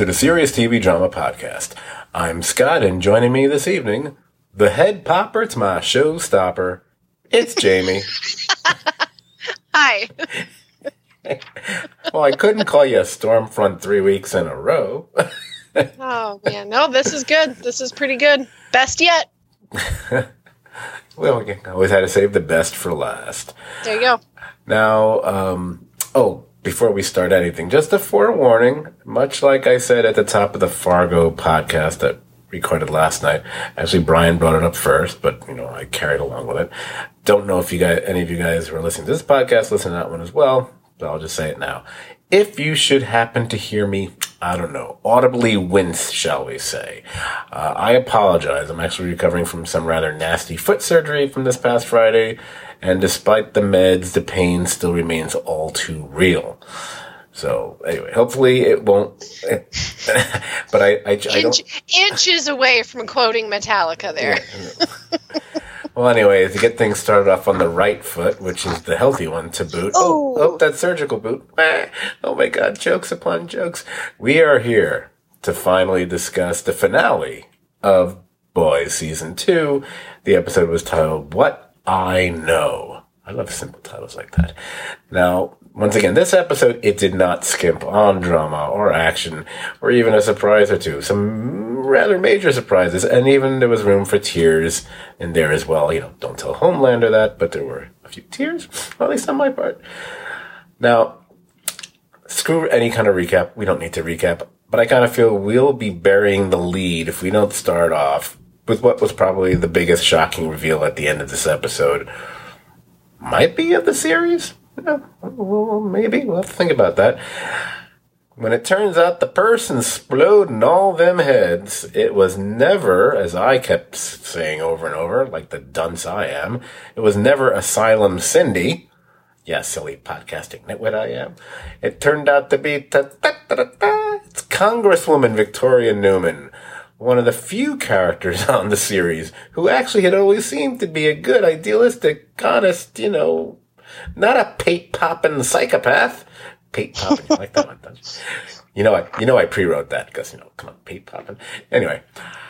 to the Serious TV Drama Podcast. I'm Scott, and joining me this evening, the head popper to my showstopper, it's Jamie. Hi. Well, I couldn't call you a Stormfront 3 weeks in a row. Oh, man. No, this is good. This is pretty good. Best yet. Well, we always had to save the best for last. There you go. Now, before we start anything, just a forewarning, much like I said at the top of the Fargo podcast that recorded last night. Actually, Brian brought it up first, but, I carried along with it. Don't know if any of you guys who are listening to this podcast listen to that one as well, but I'll just say it now. If you should happen to hear me, audibly wince, shall we say, I apologize. I'm actually recovering from some rather nasty foot surgery from this past Friday, and despite the meds, the pain still remains all too real. So anyway, hopefully it won't. But I don't. Inches away from quoting Metallica there. Yeah. Well, anyway, to get things started off on the right foot, which is the healthy one to boot. Oh, that surgical boot. Oh my God, jokes upon jokes. We are here to finally discuss the finale of Boys Season 2. The episode was titled What I Know. I love simple titles like that. Now, once again, this episode, it did not skimp on drama or action or even a surprise or two. Some rather major surprises, and even there was room for tears in there as well. Don't tell Homelander that, but there were a few tears, well, at least on my part. Now, screw any kind of recap. We don't need to recap, but I kind of feel we'll be burying the lead if we don't start off with what was probably the biggest shocking reveal at the end of this episode. Might be of the series? Well, maybe. We'll have to think about that. When it turns out the person exploding all them heads, it was never, as I kept saying over and over, like the dunce I am, it was never Asylum Cindy. Yeah, silly podcasting nitwit I am. It turned out to be it's Congresswoman Victoria Newman, one of the few characters on the series who actually had always seemed to be a good, idealistic, honest, not a pate-popping psychopath. Pate-popping, you like that one, don't you? I pre-wrote that because, come on, pate-popping. Anyway.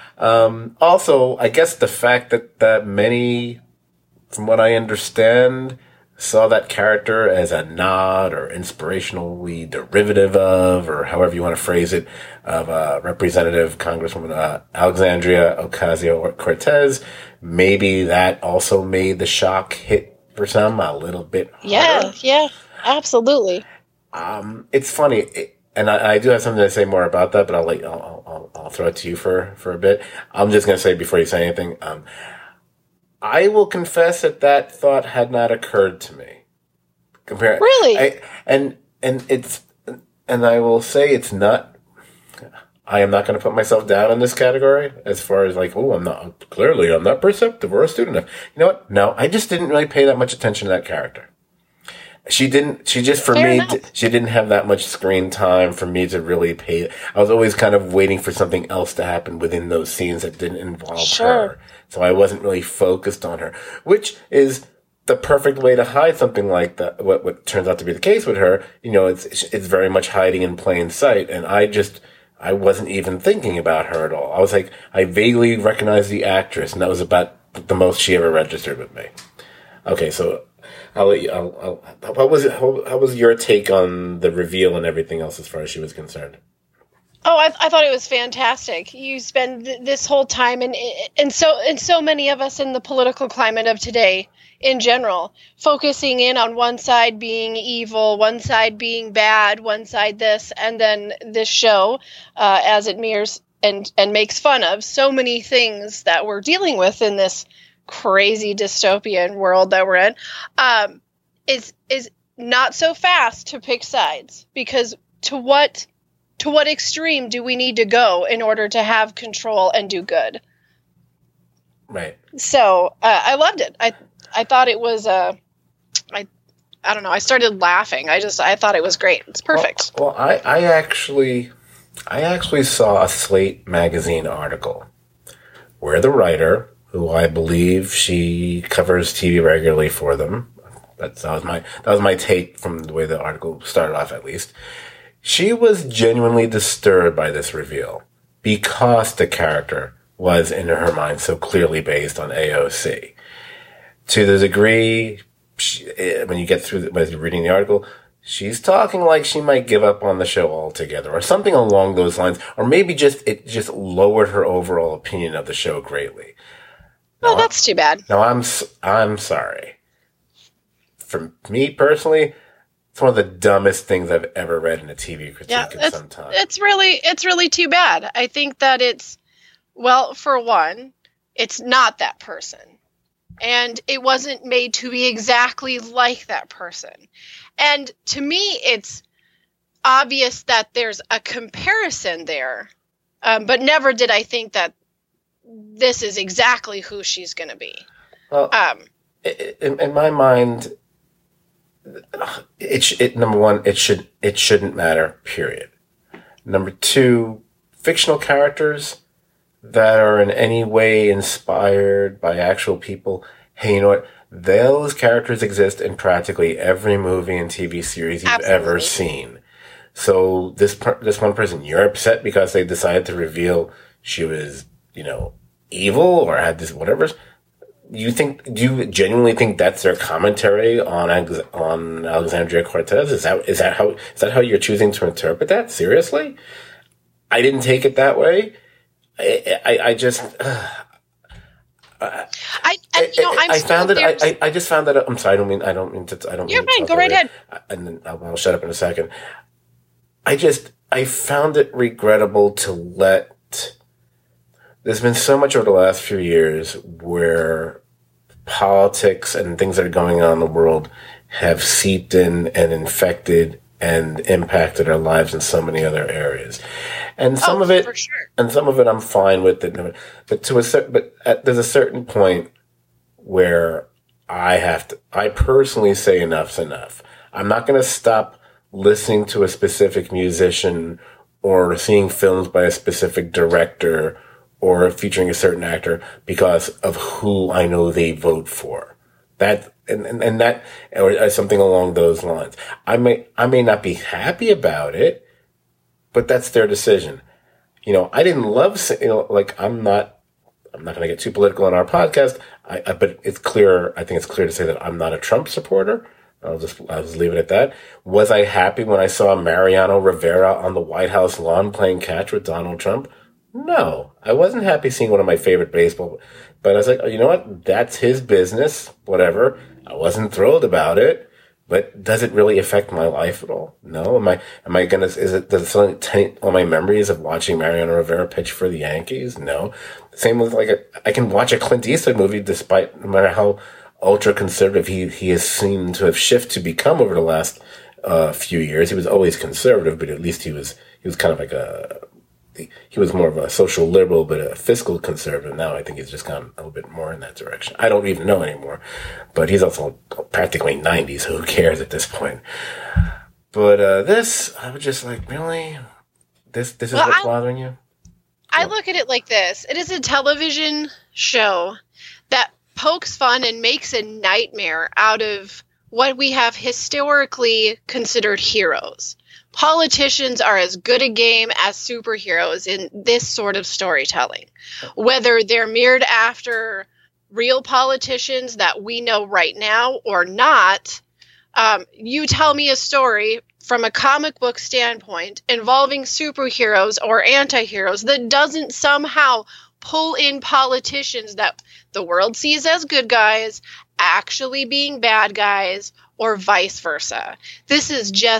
Also, I guess the fact that many, from what I understand, saw that character as a nod or inspirationally derivative of, or however you want to phrase it, of Representative Congresswoman Alexandria Ocasio-Cortez. Maybe that also made the shock hit for some a little bit harder. Yeah, absolutely. It's funny, and I do have something to say more about that, but I'll throw it to you for a bit. I'm just going to say before you say anything, I will confess that thought had not occurred to me. Really? And I will say it's not. I am not going to put myself down in this category as far as I'm not perceptive or astute enough. You know what? No, I just didn't really pay that much attention to that character. She didn't have that much screen time for me to really pay. I was always kind of waiting for something else to happen within those scenes that didn't involve her. So I wasn't really focused on her, which is the perfect way to hide something like that. What turns out to be the case with her, it's very much hiding in plain sight. And I wasn't even thinking about her at all. I was I vaguely recognized the actress, and that was about the most she ever registered with me. Okay, so I'll let you. How was your take on the reveal and everything else as far as she was concerned? Oh, I thought it was fantastic. You spend this whole time, and so many of us in the political climate of today, in general, focusing in on one side being evil, one side being bad, one side this, and then this show, as it mirrors and makes fun of so many things that we're dealing with in this crazy dystopian world that we're in, is not so fast to pick sides, because to what extreme do we need to go in order to have control and do good? Right. So I loved it. I thought it was I don't know. I started laughing. I thought it was great. It's perfect. Well, I actually saw a Slate magazine article where the writer, who I believe she covers TV regularly for them, that was my take from the way the article started off, at least. She was genuinely disturbed by this reveal because the character was, in her mind, so clearly based on AOC. To the degree, when you get through, when you're reading the article, she's talking like she might give up on the show altogether, or something along those lines, or maybe it just lowered her overall opinion of the show greatly. Well, that's too bad. Now, I'm sorry. For me personally, it's one of the dumbest things I've ever read in a TV critique in some time. It's really too bad. I think that well, for one, it's not that person. And it wasn't made to be exactly like that person. And to me, it's obvious that there's a comparison there. But never did I think that this is exactly who she's going to be. Well, in my mind, number one, it shouldn't matter, period. Number two, fictional characters that are in any way inspired by actual people, hey, you know what? Those characters exist in practically every movie and TV series you've ever seen. So this one person, you're upset because they decided to reveal she was, evil or had this whatever. Do you genuinely think that's their commentary on Alexandria Cortez? Is that how you're choosing to interpret that? Seriously? I didn't take it that way. I just found it. I just found that. I'm sorry. I don't mean to. You're fine. Go right ahead. And then I'll shut up in a second. I found it regrettable to let. There's been so much over the last few years where politics and things that are going on in the world have seeped in and infected and impacted our lives in so many other areas. And some of it, for sure. And some of it, I'm fine with it. But there's a certain point where I personally say enough's enough. I'm not going to stop listening to a specific musician or seeing films by a specific director or featuring a certain actor because of who I know they vote for. That or something along those lines. I may not be happy about it, but that's their decision. I didn't love, I'm not going to get too political on our podcast. But it's clear. I think it's clear to say that I'm not a Trump supporter. I'll just leave it at that. Was I happy when I saw Mariano Rivera on the White House lawn playing catch with Donald Trump? No, I wasn't happy seeing one of my favorite baseball. But I was like, oh, you know what? That's his business. Whatever. I wasn't thrilled about it. But does it really affect my life at all? No. Does it taint all my memories of watching Mariano Rivera pitch for the Yankees? No. Same with I can watch a Clint Eastwood movie despite no matter how ultra conservative he has seemed to have shifted to become over the last few years. He was always conservative, but at least he was kind of he was more of a social liberal, but a fiscal conservative. Now I think he's just gone a little bit more in that direction. I don't even know anymore, but he's also practically 90, so who cares at this point? But this, I was just like, really? This is what's bothering you? I look at it like this. It is a television show that pokes fun and makes a nightmare out of what we have historically considered heroes. Politicians are as good a game as superheroes in this sort of storytelling. Whether they're mirrored after real politicians that we know right now or not, you tell me a story from a comic book standpoint involving superheroes or anti-heroes that doesn't somehow pull in politicians that the world sees as good guys actually being bad guys or vice versa. This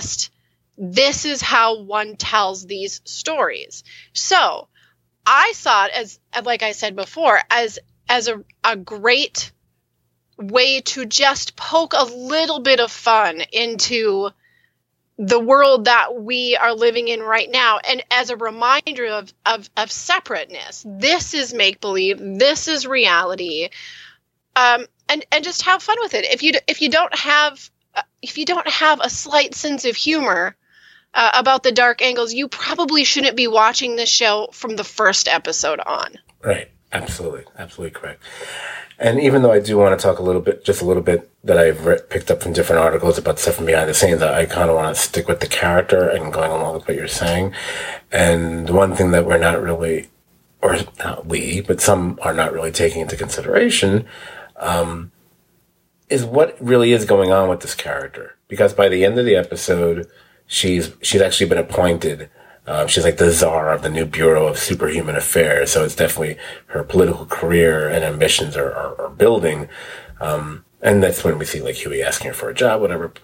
is how one tells these stories. So I saw it as, like I said before, as a great way to just poke a little bit of fun into the world that we are living in right now. And as a reminder of separateness, this is make-believe, this is reality. And just have fun with it. If you don't have a slight sense of humor about the dark angles, you probably shouldn't be watching this show from the first episode on. Right. Absolutely. Absolutely correct. And even though I do want to talk just a little bit that I've picked up from different articles about stuff from behind the scenes, I kind of want to stick with the character and going along with what you're saying. And one thing that we're not really, or not we, but some are not really taking into consideration, is what really is going on with this character. Because by the end of the episode, she's actually been appointed. She's like the czar of the new Bureau of Superhuman Affairs. So it's definitely her political career and ambitions are building. And that's when we see like Huey asking her for a job, whatever.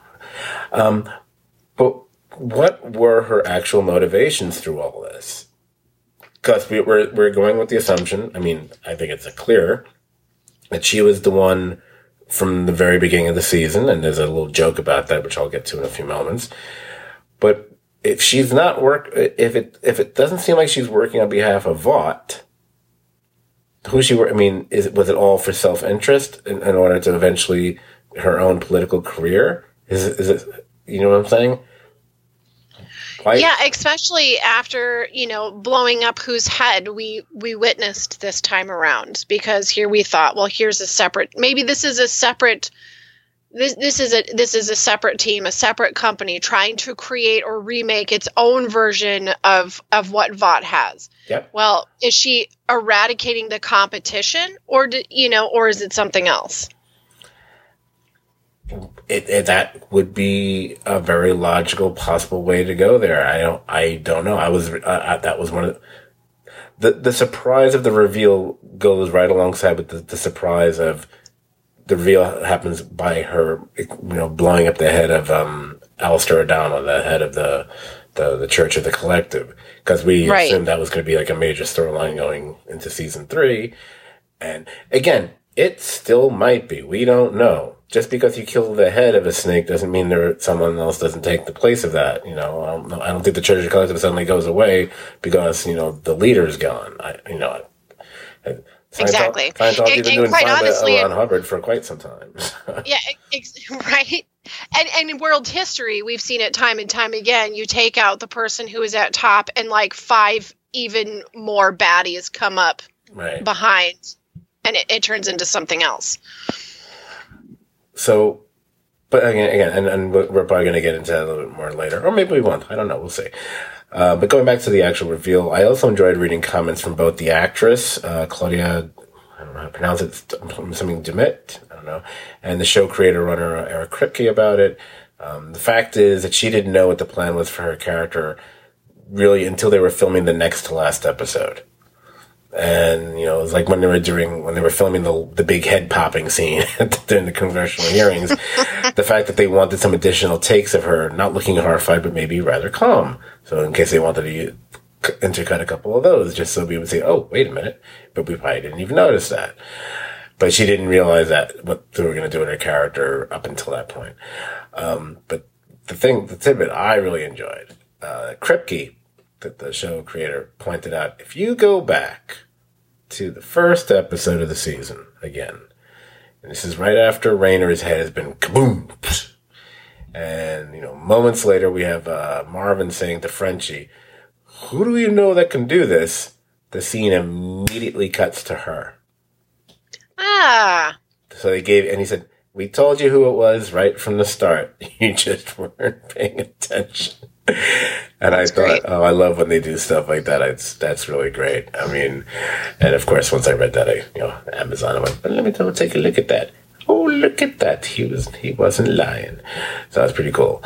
But what were her actual motivations through all this? Because we're going with the assumption, I mean, I think it's clear that she was the one from the very beginning of the season, and there's a little joke about that, which I'll get to in a few moments. But if she's not if it doesn't seem like she's working on behalf of Vought, was it all for self-interest in order to eventually her own political career? Is it, you know what I'm saying? Yeah, especially after, blowing up whose head we witnessed this time around, because here we thought, well, here's this is a separate team, a separate company trying to create or remake its own version of what Vought has. Yep. Well, is she eradicating the competition, or is it something else? That would be a very logical, possible way to go there. I don't know. That was one of the surprise of the reveal goes right alongside with the surprise of the reveal happens by her, blowing up the head of Alistair O'Donnell, the head of the Church of the Collective, because we assumed that was going to be like a major storyline going into season 3. And again, it still might be. We don't know. Just because you kill the head of a snake doesn't mean someone else doesn't take the place of that. I don't think the Church of the Collective suddenly goes away because the leader's gone. Exactly. Scientology has been doing fine with Ron Hubbard for quite some time. Yeah, right. And in world history, we've seen it time and time again. You take out the person who is at top, and like 5 even more baddies come up behind, and it turns into something else. So, but again, and we're probably going to get into that a little bit more later, or maybe we won't. I don't know. We'll see. But going back to the actual reveal, I also enjoyed reading comments from both the actress, Claudia, I don't know how to pronounce it, something Demit, I don't know, and the show creator runner, Eric Kripke, about it. The fact is that she didn't know what the plan was for her character really until they were filming the next to last episode. And, it was like when they were filming the big head popping scene during the congressional hearings, the fact that they wanted some additional takes of her not looking horrified, but maybe rather calm. So in case they wanted to intercut a couple of those, just so we would say, oh, wait a minute. But we probably didn't even notice that. But she didn't realize that what they were going to do with her character up until that point. But the tidbit I really enjoyed, Kripke, that the show creator, pointed out, if you go back to the first episode of the season again, and this is right after Raynor's head has been kaboom, and moments later we have Marvin saying to Frenchie, "Who do you know that can do this?" The scene immediately cuts to her. So he said, "We told you who it was right from the start. You just weren't paying attention." And I thought, I love when they do stuff like that. That's really great. I mean, and of course, once I read that, Amazon, I went, let me go take a look at that. Oh, look at that. He wasn't lying. So that's pretty cool.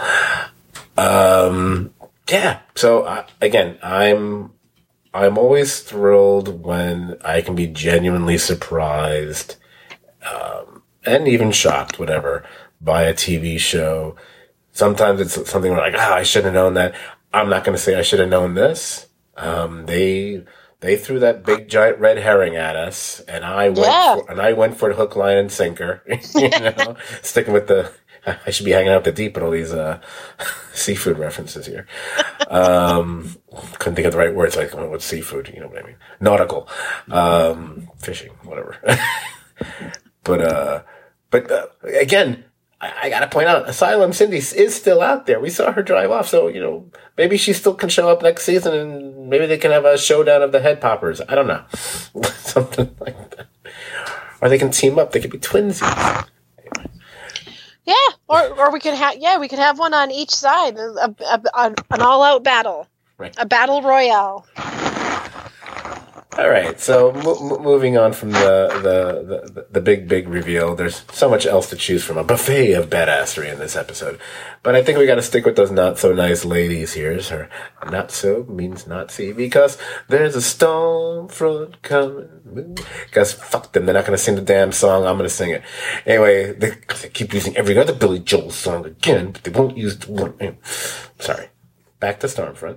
Yeah. So again, I'm always thrilled when I can be genuinely surprised, and even shocked, whatever, by a TV show. Sometimes it's something where I should have known that. I'm not going to say I should have known this. They threw that big giant red herring at us, and I went for the hook, line, and sinker. Sticking with I should be hanging out the deep with all these seafood references here. Couldn't think of the right words. Like what's seafood? You know what I mean? Nautical, fishing, whatever. But again. I got to point out, Asylum Cindy is still out there. We saw her drive off, so, maybe she still can show up next season, and maybe they can have a showdown of the head poppers. I don't know. Something like that. Or they can team up. They could be twinsies. Yeah, or we could have one on each side, an all-out battle. Right. A battle royale. All right, so moving on from the big reveal, there's so much else to choose from. A buffet of badassery in this episode. But I think we got to stick with those not-so-nice ladies here. Or not-so means not-see, because there's a storm front coming. Because fuck them, they're not going to sing the damn song. I'm going to sing it. Anyway, they keep using every other Billy Joel song again, but they won't use the one. Sorry. Back to Stormfront.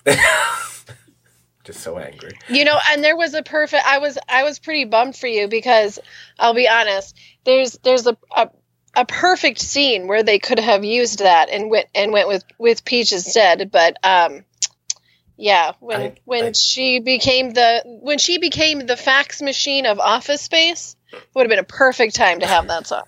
Just so angry. And there was I was pretty bummed for you, because I'll be honest, there's a perfect scene where they could have used that and went with Peach instead, but when she became the fax machine of Office Space, it would have been a perfect time to have that song.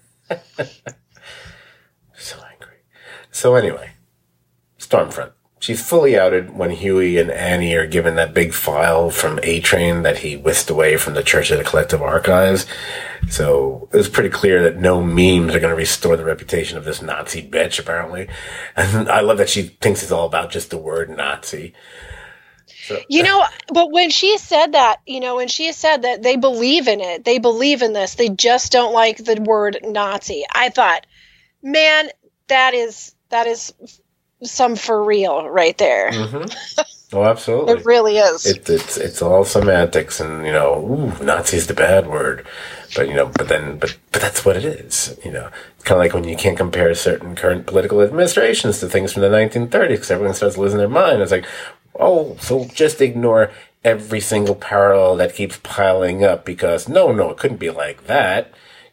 So angry. So anyway, Stormfront. She's fully outed when Huey and Annie are given that big file from A-Train that he whisked away from the Church of the Collective Archives. So it was pretty clear that no memes are going to restore the reputation of this Nazi bitch, apparently. And I love that she thinks it's all about just the word Nazi. So, but when she said that, they believe in it, they believe in this, they just don't like the word Nazi, I thought, man, that is some for real right there. Mm-hmm. Oh, absolutely. It really is. It's all semantics, and Nazi's the bad word, but that's what it is. Kind of like when you can't compare certain current political administrations to things from the 1930s, because everyone starts losing their mind. It's like, oh, so just ignore every single parallel that keeps piling up, because no, it couldn't be like that.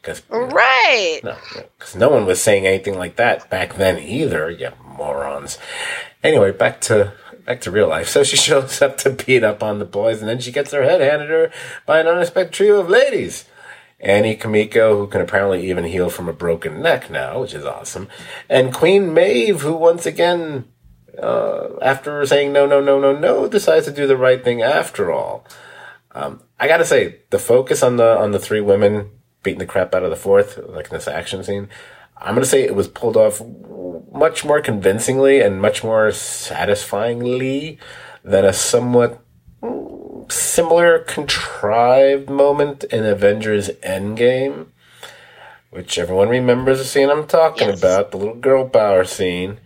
Right. Because no one was saying anything like that back then either. You morons. Anyway, back to real life. So she shows up to beat up on the boys, and then she gets her head handed her by an unexpected trio of ladies. Annie Kamiko, who can apparently even heal from a broken neck now, which is awesome. And Queen Maeve, who once again, after saying no, decides to do the right thing after all. I gotta say, the focus on the three women beating the crap out of the fourth, like in this action scene, I'm going to say it was pulled off much more convincingly and much more satisfyingly than a somewhat similar contrived moment in Avengers Endgame, which everyone remembers the scene I'm talking about, the little girl power scene,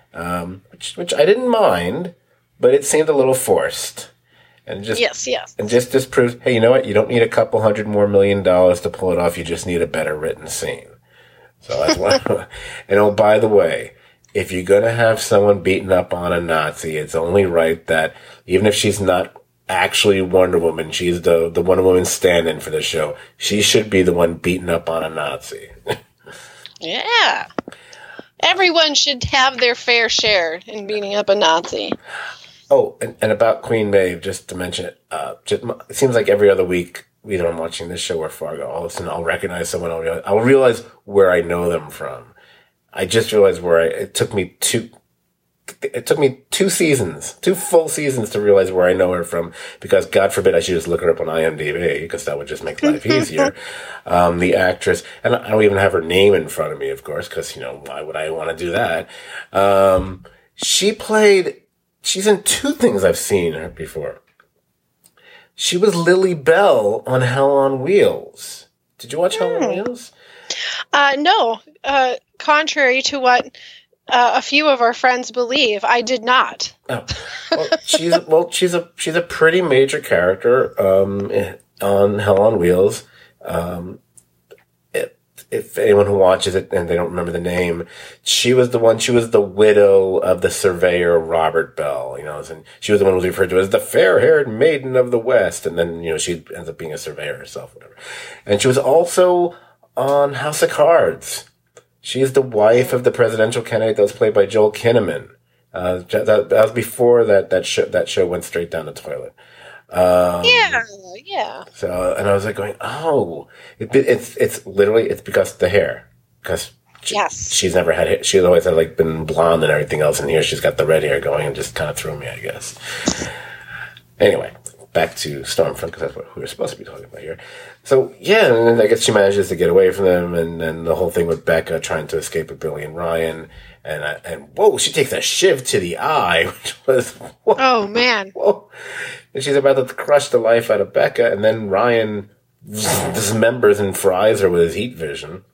which I didn't mind, but it seemed a little forced. And just And just disproves, hey, you know what? You don't need a couple $100 more million to pull it off. You just need a better written scene. So that's why. And oh, by the way, if you're gonna have someone beaten up on a Nazi, it's only right that even if she's not actually Wonder Woman, she's the Wonder Woman stand-in for the show. She should be the one beaten up on a Nazi. Yeah. Everyone should have their fair share in beating up a Nazi. Oh, and about Queen Maeve, just to mention it, it seems like every other week, either I'm watching this show or Fargo, all of a sudden I'll recognize someone, I'll realize where I know them from. I just realized it took me two seasons, 2 full seasons to realize where I know her from, because God forbid I should just look her up on IMDb, because that would just make life easier. The actress, and I don't even have her name in front of me, of course, because, why would I want to do that? She's in 2 things I've seen her before. She was Lily Bell on Hell on Wheels. Did you watch Hell on Wheels? No. Contrary to what a few of our friends believe, I did not. Oh, she's a pretty major character on Hell on Wheels. If anyone who watches it and they don't remember the name, she was the widow of the surveyor Robert Bell, and she was the one who was referred to as the fair-haired maiden of the West, and then, she ends up being a surveyor herself, whatever. And she was also on House of Cards. She's the wife of the presidential candidate that was played by Joel Kinnaman. That was before that show went straight down the toilet. Yeah. So, and I was like going, oh, it's literally, it's because of the hair. Because Yes. She's never had hair. She's always had, like, been blonde and everything else, and here she's got the red hair going and just kind of threw me, I guess. Anyway, back to Stormfront, because that's what we were supposed to be talking about here. So, yeah, and I guess she manages to get away from them, and then the whole thing with Becca trying to escape with Billy and Ryan, and whoa, she takes a shiv to the eye, which was, whoa, oh, man. Whoa. And she's about to crush the life out of Becca, and then Ryan dismembers and fries her with his heat vision.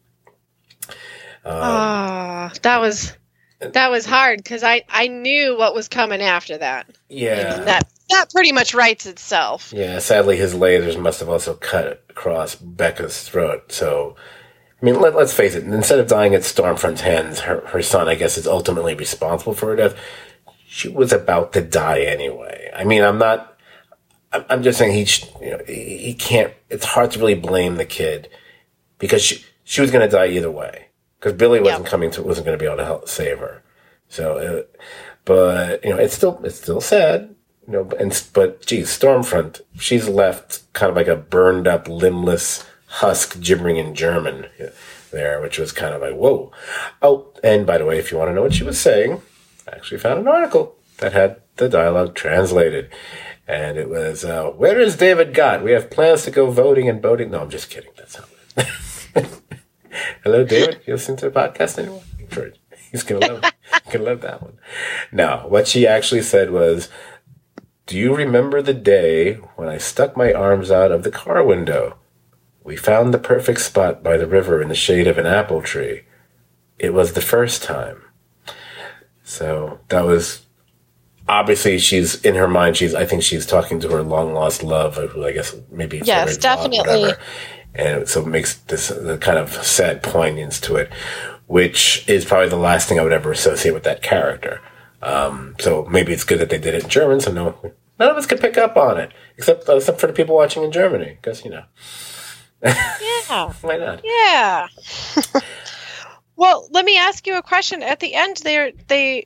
That was hard, because I knew what was coming after that. Yeah. And that pretty much writes itself. Yeah, sadly his lasers must have also cut across Becca's throat, so... I mean, let's face it, instead of dying at Stormfront's hands, her son, I guess, is ultimately responsible for her death. She was about to die anyway. I mean, I'm just saying he can't, it's hard to really blame the kid, because she was going to die either way. Because Billy wasn't wasn't going to be able to help save her. So, but, it's still sad, but geez, Stormfront, she's left kind of like a burned up, limbless husk gibbering in German there, which was kind of like, whoa. Oh, and by the way, if you want to know what she was saying, I actually found an article that had the dialogue translated. And it was, where is David Gott? We have plans to go voting and boating. No, I'm just kidding. That's not it. Hello, David. You listen to the podcast anymore? I'm sure he's going to love it. He's going to love that one. No, what she actually said was, do you remember the day when I stuck my arms out of the car window? We found the perfect spot by the river in the shade of an apple tree. It was the first time. So that was, obviously she's, in her mind, I think she's talking to her long lost love, who I guess maybe. Yes, definitely. And so it makes this the kind of sad poignance to it, which is probably the last thing I would ever associate with that character. So maybe it's good that they did it in German, so none of us could pick up on it, except for the people watching in Germany, because, Yeah. Why not? Yeah. Well, let me ask you a question. At the end, they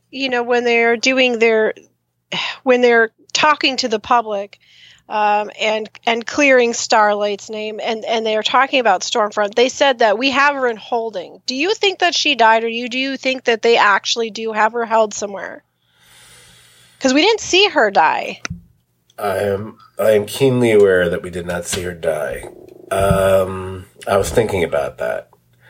when they're talking to the public, and clearing Starlight's name, and they are talking about Stormfront, they said that we have her in holding. Do you think that she died, or do you think that they actually do have her held somewhere? Because we didn't see her die. I am keenly aware that we did not see her die. I was thinking about that.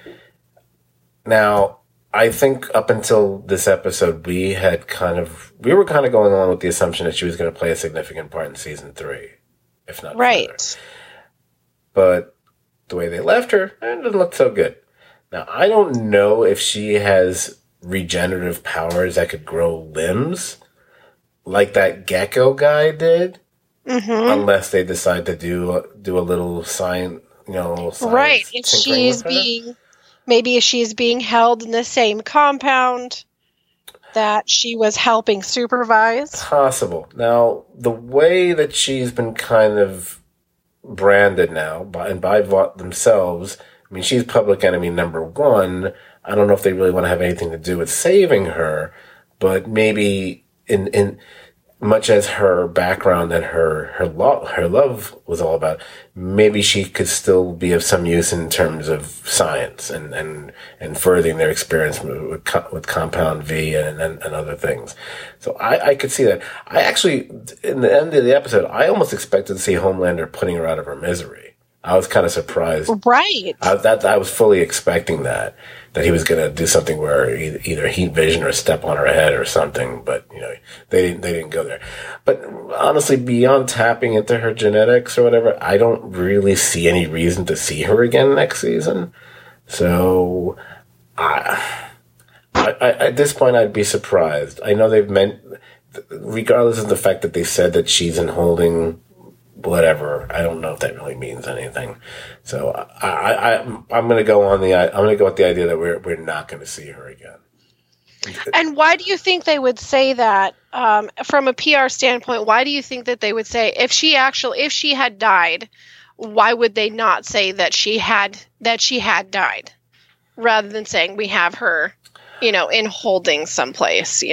Now, I think up until this episode, we were kind of going on with the assumption that she was going to play a significant part in season 3, if not right. further. But the way they left her, it doesn't look so good. Now, I don't know if she has regenerative powers that could grow limbs like that gecko guy did, unless they decide to do a little science, right? If she's being held in the same compound that she was helping supervise. Possible. Now, the way that she's been kind of branded now by Vought themselves, I mean, she's public enemy number 1. I don't know if they really want to have anything to do with saving her, but maybe in much as her background and her love was all about, maybe she could still be of some use in terms of science and furthering their experience with Compound V and other things. So I could see that. I actually, in the end of the episode, I almost expected to see Homelander putting her out of her misery. I was kind of surprised. Right. I was fully expecting that he was going to do something where either heat vision or step on her head or something, but they didn't go there. But honestly, beyond tapping into her genetics or whatever, I don't really see any reason to see her again next season. So I at this point, I'd be surprised. I know they've meant, regardless of the fact that they said that she's in holding, whatever. I don't know if that really means anything. So I'm going to go with the idea that we're not going to see her again. And why do you think they would say that? From a PR standpoint, why do you think that they would say if she had died, why would they not say that she had died, rather than saying we have her, in holding someplace,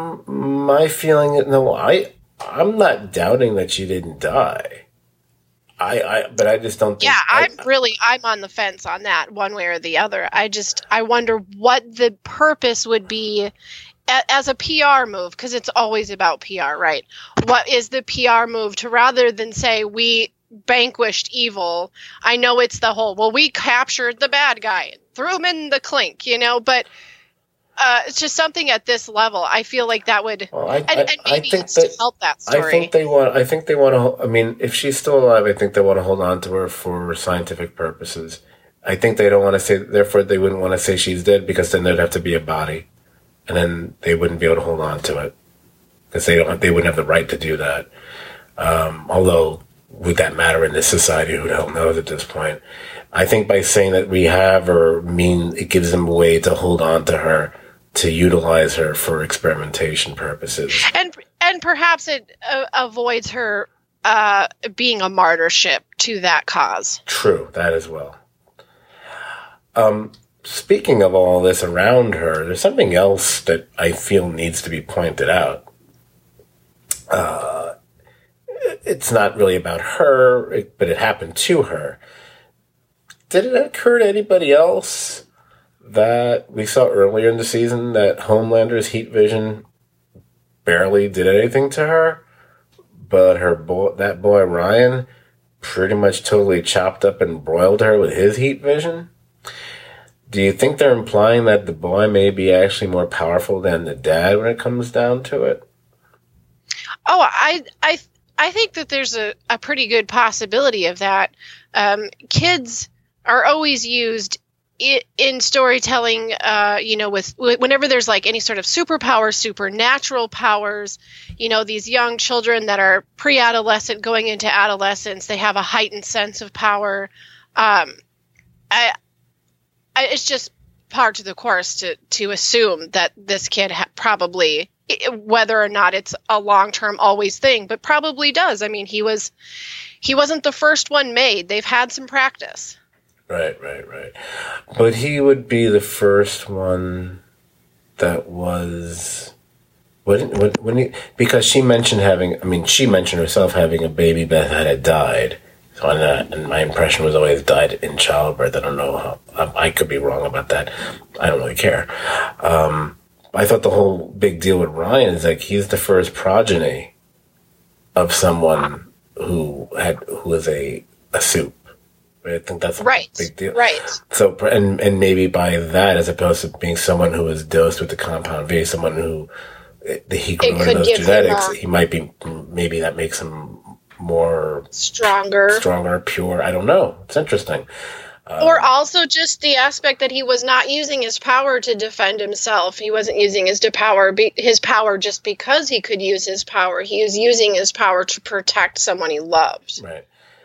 My feeling, no, I'm not doubting that she didn't die. But I just don't think. Yeah, I'm on the fence on that, one way or the other. I wonder what the purpose would be as a PR move, because it's always about PR, right? What is the PR move to, rather than say we vanquished evil? I know it's the whole, well, we captured the bad guy, threw him in the clink, but it's just something at this level. I feel like that would, maybe it's to help that story. I think they want to. I mean, if she's still alive, I think they want to hold on to her for scientific purposes. I think they don't want to say. Therefore, they wouldn't want to say she's dead, because then there'd have to be a body, and then they wouldn't be able to hold on to it, because they wouldn't have the right to do that. Although, would that matter in this society? Who the hell knows at this point? I think by saying that we have her, it gives them a way to hold on to her, to utilize her for experimentation purposes. And perhaps it avoids her being a martyrship to that cause. True, that as well. Speaking of all this around her, there's something else that I feel needs to be pointed out. It's not really about her, but it happened to her. Did it occur to anybody else that we saw earlier in the season that Homelander's heat vision barely did anything to her, but that boy Ryan pretty much totally chopped up and broiled her with his heat vision? Do you think they're implying that the boy may be actually more powerful than the dad when it comes down to it? Oh, I think that there's a pretty good possibility of that. Kids are always used in storytelling, with whenever there's like any sort of superpower, supernatural powers, these young children that are pre-adolescent going into adolescence, they have a heightened sense of power. It's just part of the course to assume that this kid probably, whether or not it's a long-term always thing, but probably does. I mean, he wasn't the first one made. They've had some practice. Right. But he would be the first one that was, because she mentioned herself having a baby that had died. So and my impression was always died in childbirth. I don't know how, I could be wrong about that. I don't really care. I thought the whole big deal with Ryan is like he's the first progeny of someone who was a soup. I think that's a big deal. Right. So, and maybe by that, as opposed to being someone who was dosed with the compound V, someone who he grew in those genetics, he might be, maybe that makes him more stronger, pure. I don't know. It's interesting. Or also just the aspect that he was not using his power to defend himself. He wasn't using his power just because he could use his power. He was using his power to protect someone he loved. Right.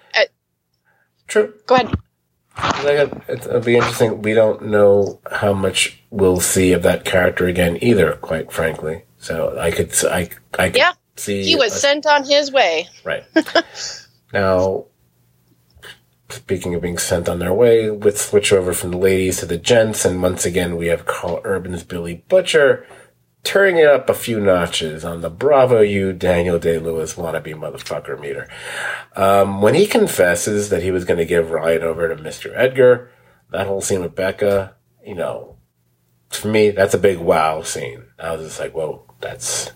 True. Go ahead. It'll be interesting. We don't know how much we'll see of that character again either, quite frankly. So I could see. He was sent on his way. Right. Now, speaking of being sent on their way, let's switch over from the ladies to the gents, and once again we have Karl Urban's Billy Butcher turning it up a few notches on the Bravo You Daniel Day-Lewis wannabe motherfucker meter. When he confesses that he was going to give Ryan over to Mr. Edgar, that whole scene with Becca, for me, that's a big wow scene. I was just like, whoa, that's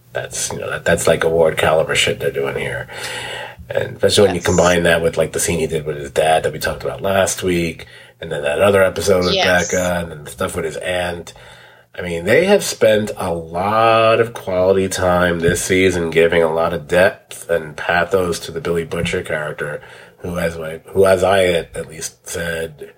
like award caliber shit they're doing here. And especially when you combine that with like the scene he did with his dad that we talked about last week, and then that other episode with Becca, and then the stuff with his aunt. I mean, they have spent a lot of quality time this season giving a lot of depth and pathos to the Billy Butcher character, who as I at least said,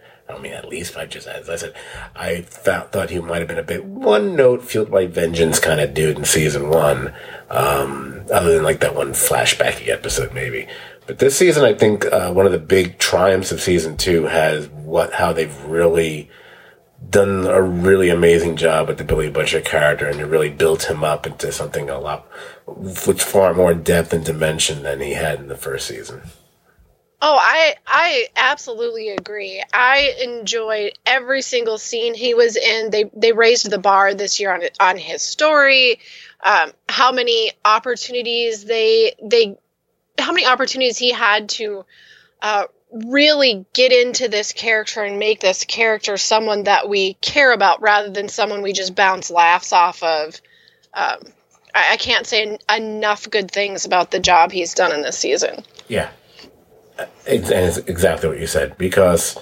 as I said, I thought he might have been a bit one-note fueled by vengeance kind of dude in season 1, other than like that one flashbacky episode maybe. But this season, I think one of the big triumphs of season 2 has how they've really done a really amazing job with the Billy Butcher character, and it really built him up into something with far more depth and dimension than he had in the first season. Oh, I absolutely agree. I enjoyed every single scene he was in. They raised the bar this year on his story. How many opportunities they many opportunities he had to really get into this character and make this character someone that we care about rather than someone we just bounce laughs off of. I can't say enough good things about the job he's done in this season. Yeah. And it's exactly what you said, because,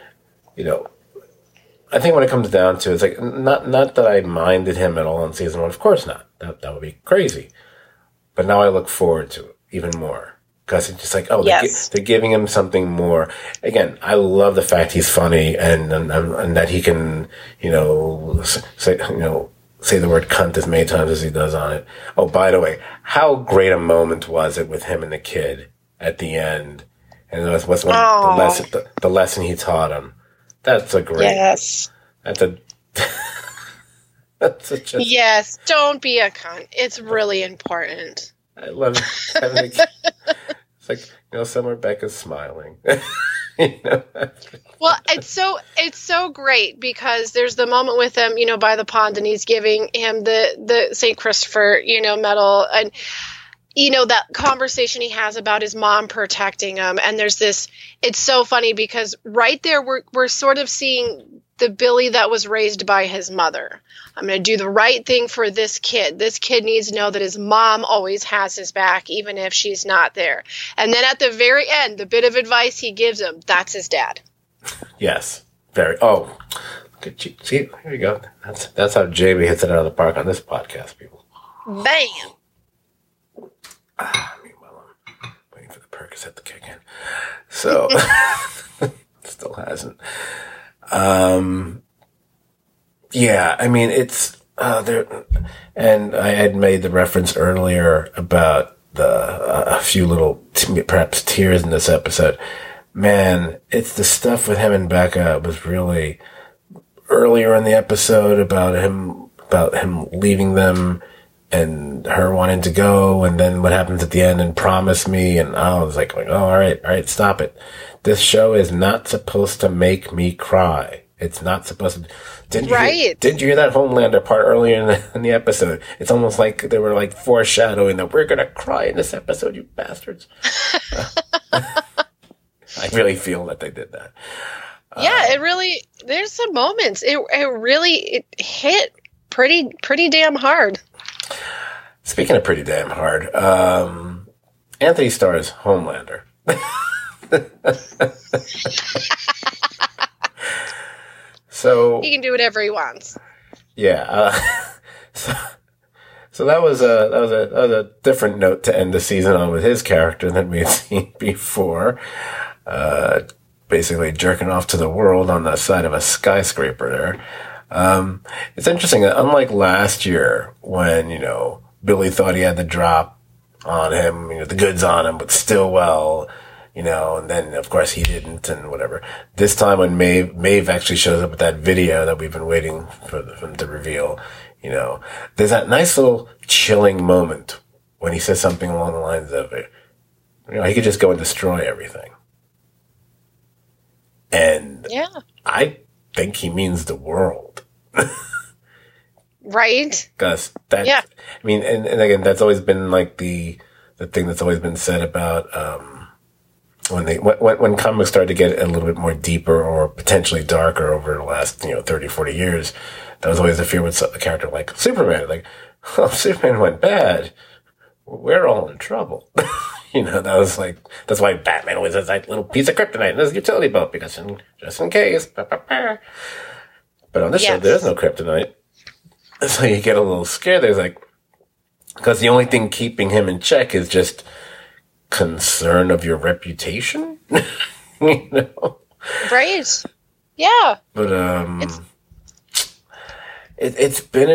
I think when it comes down to it, it's like, not that I minded him at all in season 1. Of course not. That would be crazy. But now I look forward to it even more. Because it's just like, they're giving him something more. Again, I love the fact he's funny and that he can, say the word cunt as many times as he does on it. Oh, by the way, how great a moment was it with him and the kid at the end? And it was the lesson he taught him. That's a great. Yes. Yes, don't be a cunt. It's really important. I love it. It's like, somewhere Becca's smiling. Well, it's so great because there's the moment with him, by the pond, and he's giving him the St. Christopher, medal, and that conversation he has about his mom protecting him. And there's this, it's so funny because right there we're sort of seeing the Billy that was raised by his mother. I'm going to do the right thing for this kid. This kid needs to know that his mom always has his back, even if she's not there. And then at the very end, the bit of advice he gives him, that's his dad. Yes. Very. Oh, see, here you go. That's how JB hits it out of the park on this podcast, people. Bam. Meanwhile, I'm waiting for the Percocet to kick in. So, still hasn't. Yeah, I mean, it's, there, and I had made the reference earlier about a few little, perhaps tears in this episode. Man, it's the stuff with him and Becca was really earlier in the episode about him leaving them and her wanting to go, and then what happens at the end and promise me, and I was like, oh, all right, stop it. This show is not supposed to make me cry. It's not supposed to. Didn't you hear that Homelander part earlier in the episode? It's almost like they were like foreshadowing that we're gonna cry in this episode, you bastards. I really feel that they did that. Yeah, it really. There's some moments. It really hit pretty damn hard. Speaking of pretty damn hard, Anthony Starr's Homelander. So he can do whatever he wants. Yeah. So that was a different note to end the season on with his character than we had seen before. Basically jerking off to the world on the side of a skyscraper there. It's interesting that unlike last year when, Billy thought he had the drop on him, the goods on him, but Stillwell, and then of course he didn't and whatever. This time when Maeve actually shows up with that video that we've been waiting for him to reveal, there's that nice little chilling moment when he says something along the lines of, he could just go and destroy everything. And yeah. I think he means the world. Right? Because that, yeah. I mean, and again, that's always been like the thing that's always been said about, when comics started to get a little bit more deeper or potentially darker over the last, 30, 40 years, that was always the fear with a character like Superman. Like, oh, Superman went bad. We're all in trouble. That was like, that's why Batman always has that little piece of kryptonite in his utility belt, because just in case. But on this show, there's no kryptonite. So you get a little scared. There's like, because the only thing keeping him in check is just concern of your reputation. Right. Yeah. But it's been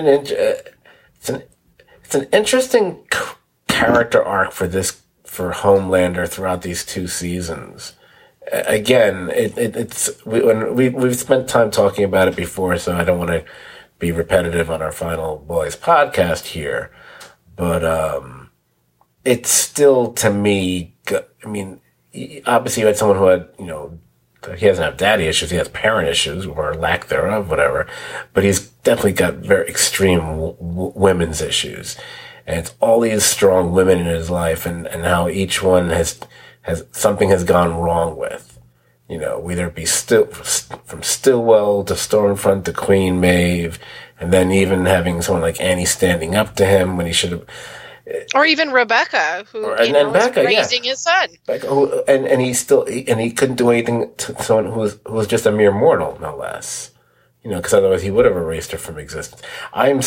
it's an interesting character arc for Homelander throughout these 2 seasons. Again, we've spent time talking about it before, so I don't want to be repetitive on our Final Boys podcast here, but it's still, to me, I mean, obviously you had someone who had, he doesn't have daddy issues, he has parent issues, or lack thereof, whatever, but he's definitely got very extreme women's issues. and it's all these strong women in his life, and how each one has something has gone wrong with. You know, whether it be from Stillwell to Stormfront to Queen Maeve, and then even having someone like Annie standing up to him when he should have. Or even Rebecca, who is raising his son. And he couldn't do anything to someone who was just a mere mortal, no less. You know, because otherwise he would have erased her from existence. I'm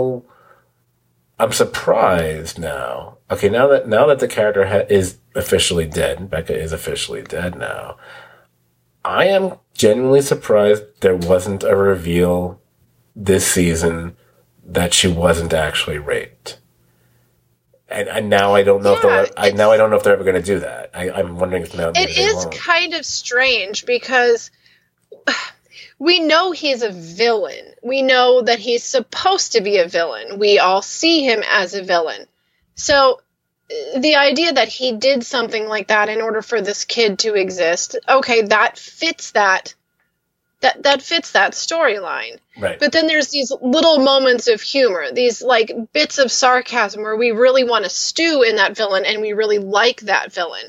surprised now. Okay, now that the character is officially dead, Becca is officially dead now. I am genuinely surprised there wasn't a reveal this season that she wasn't actually raped. And now I don't know if they're ever going to do that. I'm wondering if now it is kind of strange because we know he's a villain. We know that he's supposed to be a villain. We all see him as a villain. So the idea that he did something like that in order for this kid to exist, okay, that fits that fits that storyline. Right. But then there's these little moments of humor, these like bits of sarcasm where we really want to stew in that villain and we really like that villain.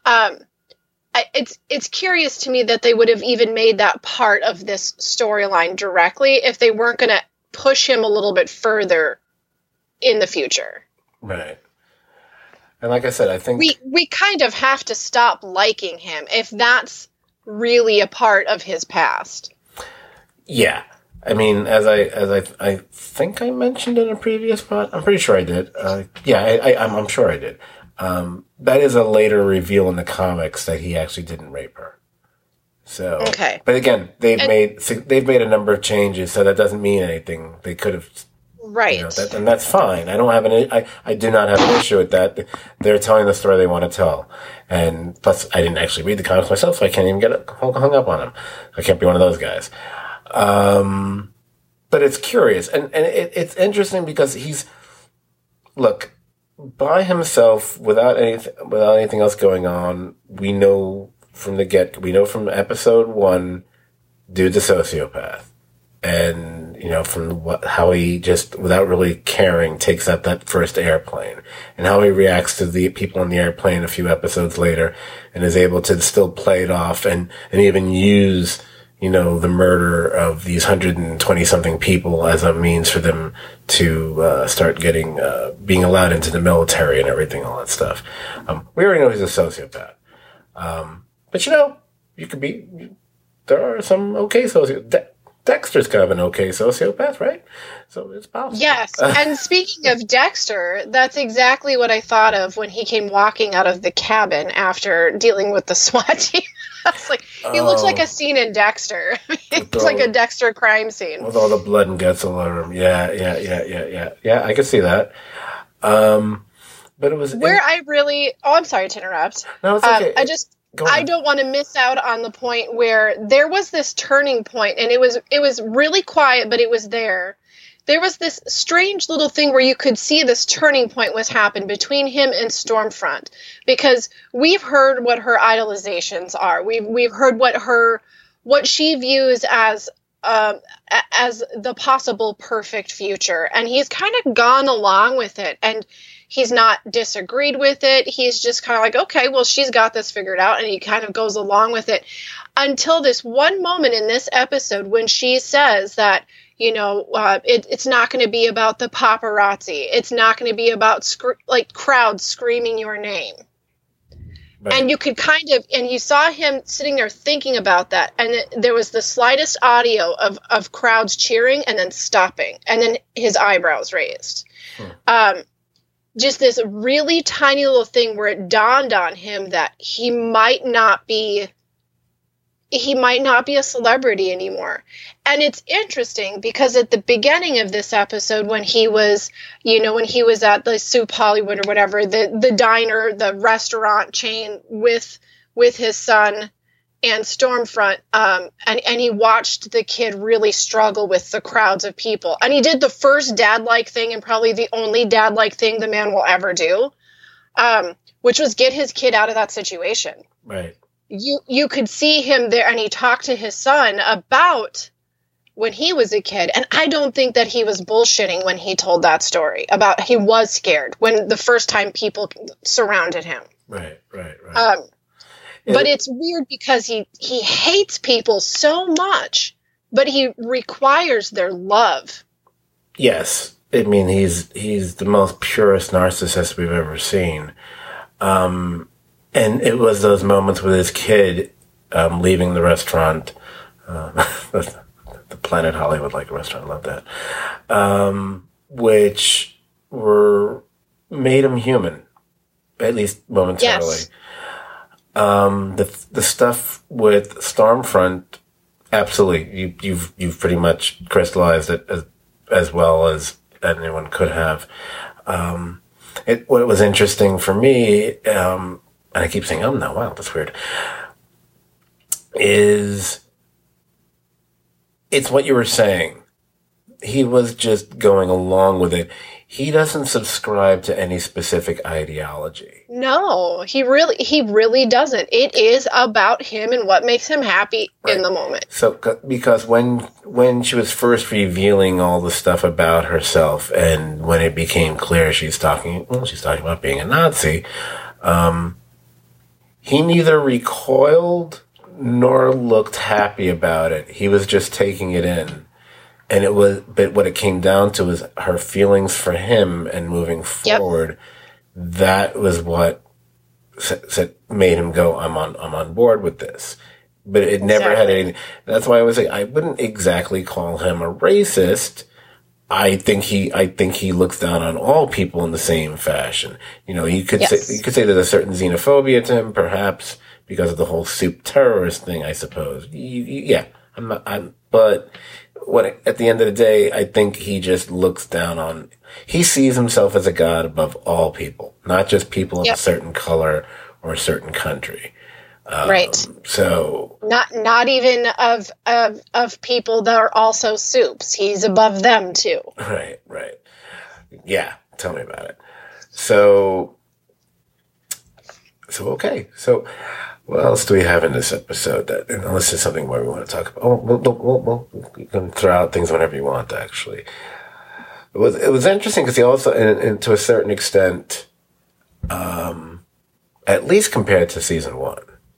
It's curious to me that they would have even made that part of this storyline directly if they weren't going to push him a little bit further in the future. Right. And like I said, I think we kind of have to stop liking him if that's really a part of his past. Yeah. I mean, as I think I mentioned in a previous pod, I'm pretty sure I did. I'm sure I did. That is a later reveal in the comics that he actually didn't rape her. So, okay. But again, they've made a number of changes, so that doesn't mean anything. They could have, right? You know, and that's fine. I do not have an issue with that. They're telling the story they want to tell, and plus, I didn't actually read the comics myself, so I can't even get hung up on them. I can't be one of those guys. But it's curious, and it's interesting because look, by himself, without anything else going on. We know from episode 1, dude's a sociopath, and you know how he just without really caring takes up that first airplane, and how he reacts to the people on the airplane a few episodes later, and is able to still play it off and even use, you know, the murder of these 120 something people as a means for them to start getting being allowed into the military and everything, all that stuff. We already know he's a sociopath, but you know, there are some okay sociopaths. Dexter's kind of an okay sociopath, right? So it's possible. Yes, and speaking of Dexter, that's exactly what I thought of when he came walking out of the cabin after dealing with the SWAT team. I was like, he looks like a scene in Dexter. It's like a Dexter crime scene. With all the blood and guts all over him. Yeah, I can see that. But it was... I'm sorry to interrupt. No, it's okay. I don't want to miss out on the point where there was this turning point, and it was really quiet, but it was there. There was this strange little thing where you could see this turning point was happen between him and Stormfront, because we've heard what her idolizations are. We've heard what she views as the possible perfect future, and he's kind of gone along with it, and he's not disagreed with it. He's just kind of like, okay, well, she's got this figured out, and he kind of goes along with it until this one moment in this episode when she says that, you know, it's not going to be about the paparazzi. It's not going to be about crowds screaming your name. Right. And you could and you saw him sitting there thinking about that. And there was the slightest audio of crowds cheering and then stopping and then his eyebrows raised. Just this really tiny little thing where it dawned on him that he might not be a celebrity anymore. And it's interesting because at the beginning of this episode, when he was at the Soup Hollywood or whatever, the diner, the restaurant chain with his son and Stormfront, and he watched the kid really struggle with the crowds of people. And he did the first dad-like thing and probably the only dad-like thing the man will ever do, which was get his kid out of that situation. Right. You could see him there, and he talked to his son about when he was a kid. And I don't think that he was bullshitting when he told that story about he was scared when the first time people surrounded him. Right. But it's weird because he hates people so much, but he requires their love. Yes. I mean, he's the most purest narcissist we've ever seen. And it was those moments with his kid leaving the restaurant, the Planet Hollywood like restaurant, I love that, which made him human, at least momentarily. Yes. The stuff with Stormfront, absolutely, you've pretty much crystallized it as well as anyone could have. What was interesting for me, and I keep saying, "Oh no, wow, that's weird," is it's what you were saying. He was just going along with it. He doesn't subscribe to any specific ideology. No, he really doesn't. It is about him and what makes him happy in the moment. So, because when she was first revealing all the stuff about herself, and when it became clear she's talking about being a Nazi, he neither recoiled nor looked happy about it. He was just taking it in. But what it came down to was her feelings for him and moving forward. Yep. That was what made him go, I'm on board with this. But it never had any, that's why I was saying, I wouldn't exactly call him a racist. I think he looks down on all people in the same fashion. You know, you could say there's a certain xenophobia to him, perhaps because of the whole soup terrorist thing, I suppose. But at the end of the day, I think he just looks down on, he sees himself as a god above all people, not just people of a certain color or a certain country. Right. So not even of people that are also soups. He's above them too. Right. Yeah. Tell me about it. So okay. So what else do we have in this episode unless there's something more we want to talk about? Oh, you can throw out things whenever you want, actually. It was interesting because he also, and to a certain extent, at least compared to season 1,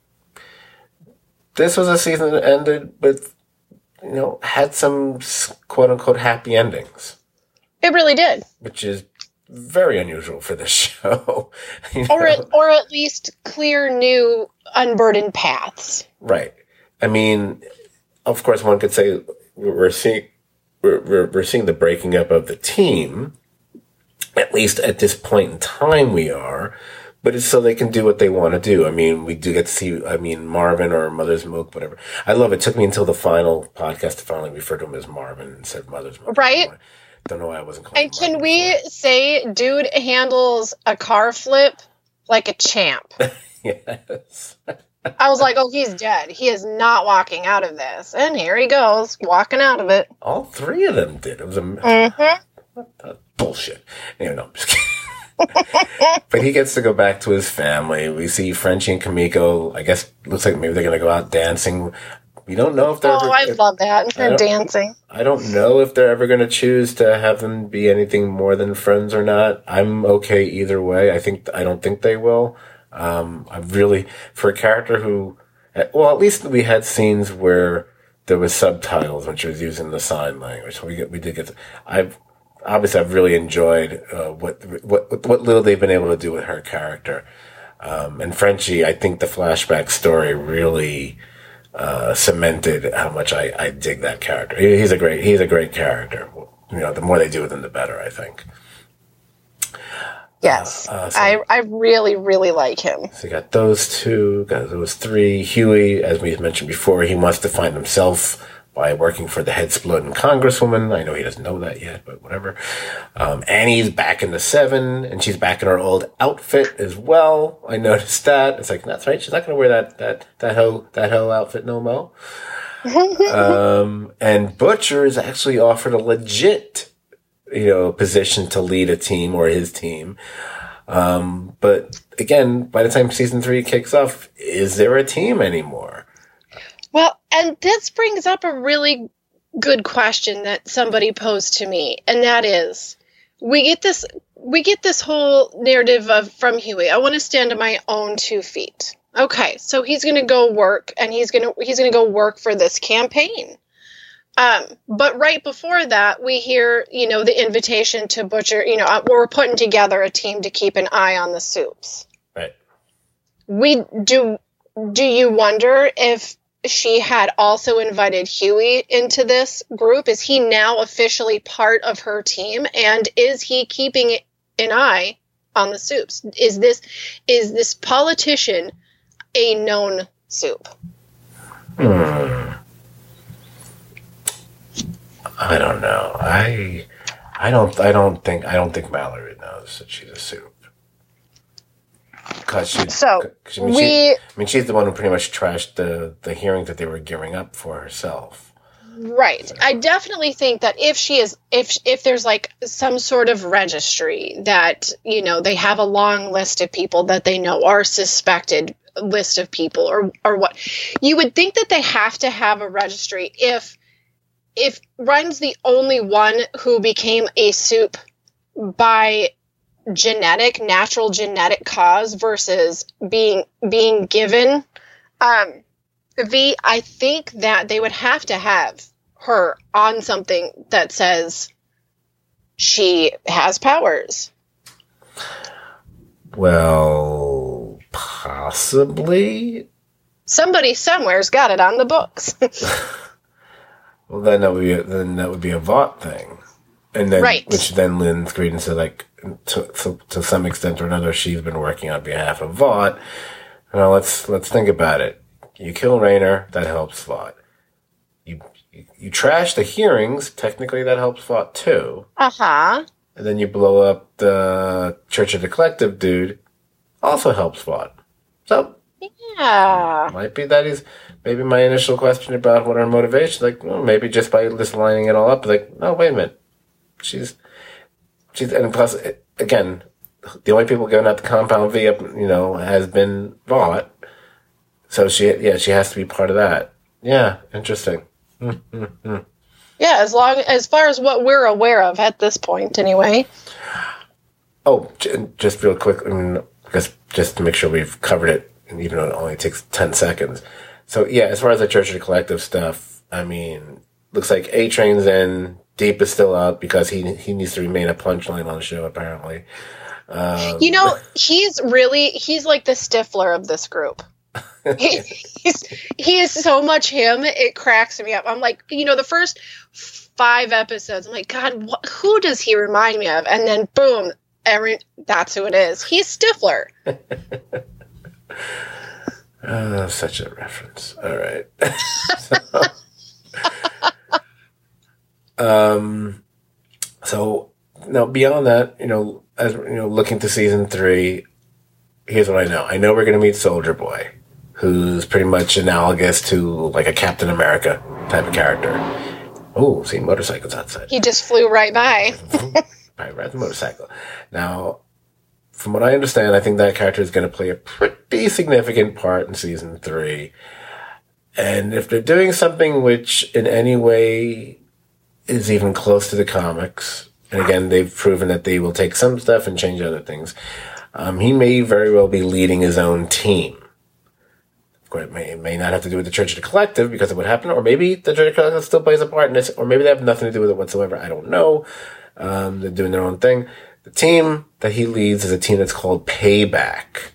this was a season that ended with, had some quote unquote happy endings. It really did. Which is very unusual for this show. Or at least clear new unburdened paths. Right. I mean, of course, one could say we're seeing the breaking up of the team. At least at this point in time, we are. But it's so they can do what they want to do. I mean, we do get to see, Marvin or Mother's Milk, whatever. I love it. It took me until the final podcast to finally refer to him as Marvin instead of Mother's Milk. Right. Don't know why I wasn't calling him And can we say dude handles a car flip like a champ? Yes. I was like, oh, he's dead. He is not walking out of this. And here he goes, walking out of it. All 3 of them did. It was bullshit. Anyway, no, I'm just kidding. But he gets to go back to his family. We see Frenchie and Kimiko. I guess looks like maybe they're going to go out dancing. We don't know if they're I love that. They're dancing. I don't know if they're ever going to choose to have them be anything more than friends or not. I'm okay either way. I don't think they will. I'm really, for a character who, well, at least we had scenes where there was subtitles when she was using the sign language. So we did get. I've really enjoyed what little they've been able to do with her character. And Frenchie, I think the flashback story really cemented how much I dig that character. He's a great character. The more they do with him, the better, I think. Yes, I really, really like him. So you got those 2, got those 3. Huey, as we mentioned before, he wants to find himself by working for the head-splitting congresswoman. I know he doesn't know that yet, but whatever. Annie's back in the 7, and she's back in her old outfit as well. I noticed that. It's like, that's right, she's not going to wear that hoe outfit no more. And Butcher is actually offered a legit, position to lead a team or his team. But again, by the time season 3 kicks off, is there a team anymore? Well, and this brings up a really good question that somebody posed to me, and that is, we get this whole narrative of from Huey. I want to stand on my own 2 feet. Okay, so he's going to go work, and he's going to go work for this campaign. But right before that, we hear, the invitation to Butcher, we're putting together a team to keep an eye on the Supes. Right. Do you wonder if she had also invited Huey into this group? Is he now officially part of her team? And is he keeping an eye on the Supes? Is this politician a known Supe? I don't know. I don't think Mallory knows that she's a Supe. Because she's the one who pretty much trashed the hearing that they were gearing up for herself. Right. I definitely think that if there's like some sort of registry that, they have a long list of people that they know are suspected list of people or what, you would think that they have to have a registry if Ryan's the only one who became a Supe by natural genetic cause versus being given. I think that they would have to have her on something that says she has powers. Well, possibly. Somebody somewhere's got it on the books. Well, then that would be a Vought thing, and then right. Which then lends credence to to some extent or another, she's been working on behalf of Vought. Now let's think about it. You kill Raynor, that helps Vought. You trash the hearings, technically that helps Vought too. Uh-huh. And then you blow up the Church of the Collective dude, also helps Vought. So yeah, might be that is maybe my initial question about what her motivation, like, well, maybe just by just lining it all up, like, oh, wait a minute. She's, and plus, again, the only people going out the compound V up, has been Vought. So she has to be part of that. Yeah, interesting. Yeah, as far as what we're aware of at this point, anyway. Oh, just real quick, just to make sure we've covered it, and even though it only takes 10 seconds. So, yeah, as far as the Church of the Collective stuff, looks like A-Train's in, Deep is still out because he needs to remain a punchline on the show, apparently. He's like the Stifler of this group. He is so much him, it cracks me up. I'm like, the first 5 episodes, I'm like, God, who does he remind me of? And then, boom, that's who it is. He's Stifler. Such a reference. All right. So now beyond that, as looking to season 3, here's what I know. I know we're going to meet Soldier Boy, who's pretty much analogous to like a Captain America type of character. Oh, see motorcycles outside. He just flew right by. Right, ride the motorcycle. Now, from what I understand, I think that character is going to play a pretty significant part in season 3. And if they're doing something which in any way is even close to the comics, and again, they've proven that they will take some stuff and change other things, he may very well be leading his own team. Of course, it may not have to do with the Church of the Collective because of what happened, or maybe the Church of the Collective still plays a part in this, or maybe they have nothing to do with it whatsoever. I don't know. They're doing their own thing. The team that he leads is a team that's called Payback.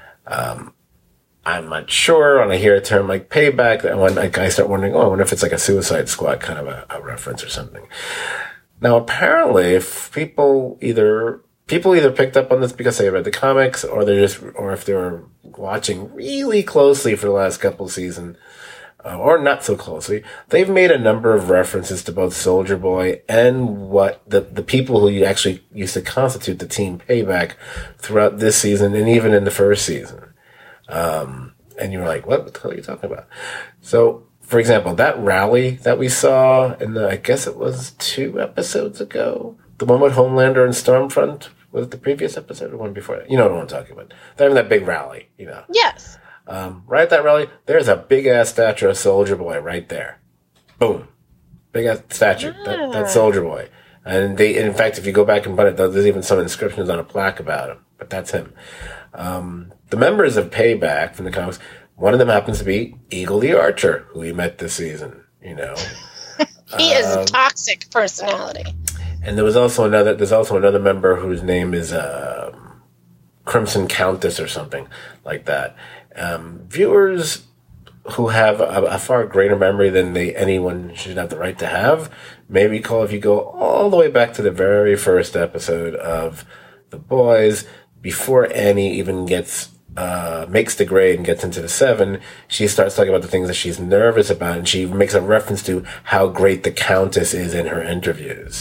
I'm not sure. When I hear a term like Payback, I start wondering, I wonder if it's like a Suicide Squad kind of a reference or something. Now, apparently, if people either picked up on this because they read the comics, or if they were watching really closely for the last couple of seasons, or not so closely, they've made a number of references to both Soldier Boy and what the people who actually used to constitute the team Payback throughout this season and even in the first season. And you were like, what the hell are you talking about? So, for example, that rally that we saw I guess it was 2 episodes ago, the one with Homelander and Stormfront, was it the previous episode or one before that? You know what I'm talking about. They're having that big rally, Yes. Right at that rally, there's a big-ass statue of Soldier Boy right there. Boom. big ass statue. That's Soldier Boy. And in fact, if you go back and put it, there's even some inscriptions on a plaque about him. But that's him. The members of Payback from the comics, one of them happens to be Eagle the Archer, who we met this season. You know, he is a toxic personality. And there's also another member whose name is Crimson Countess or something like that. Viewers who have a far greater memory than anyone should have the right to have may recall, if you go all the way back to the very first episode of The Boys, before Annie even makes the grade and gets into the 7, she starts talking about the things that she's nervous about, and she makes a reference to how great the Countess is in her interviews.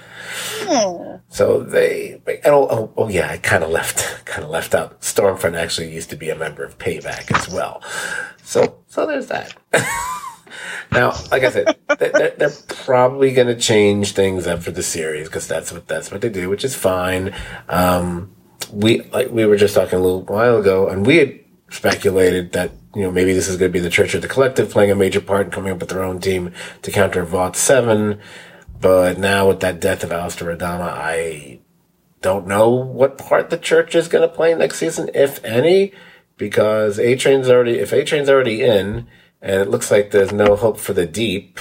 So I kind of left out. Stormfront actually used to be a member of Payback as well. So there's that. Now, like I said, they're probably going to change things up for the series because that's what they do, which is fine. We were just talking a little while ago, and we had speculated that, you know, maybe this is going to be the Church of the Collective playing a major part and coming up with their own team to counter Vought 7. But now with that death of Alistair Adama, I don't know what part the Church is going to play next season, if any, because if A-Train's already in, and it looks like there's no hope for the Deep.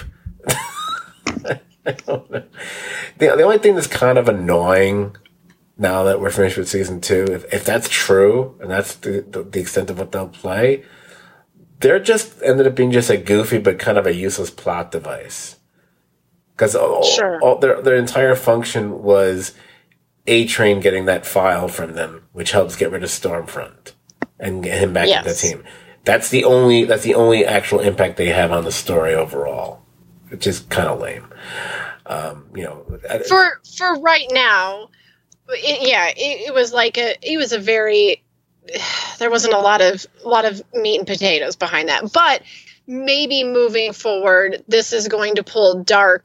I don't know. The only thing that's kind of annoying now that we're finished with season 2, if that's true, and that's the extent of what they'll play, they're just ended up being just a goofy but kind of a useless plot device. Because their entire function was A-Train getting that file from them, which helps get rid of Stormfront and get him back into the team. That's the only actual impact they have on the story overall, which is kind of lame. For right now, it was a very, there wasn't a lot of meat and potatoes behind that, but maybe moving forward, this is going to pull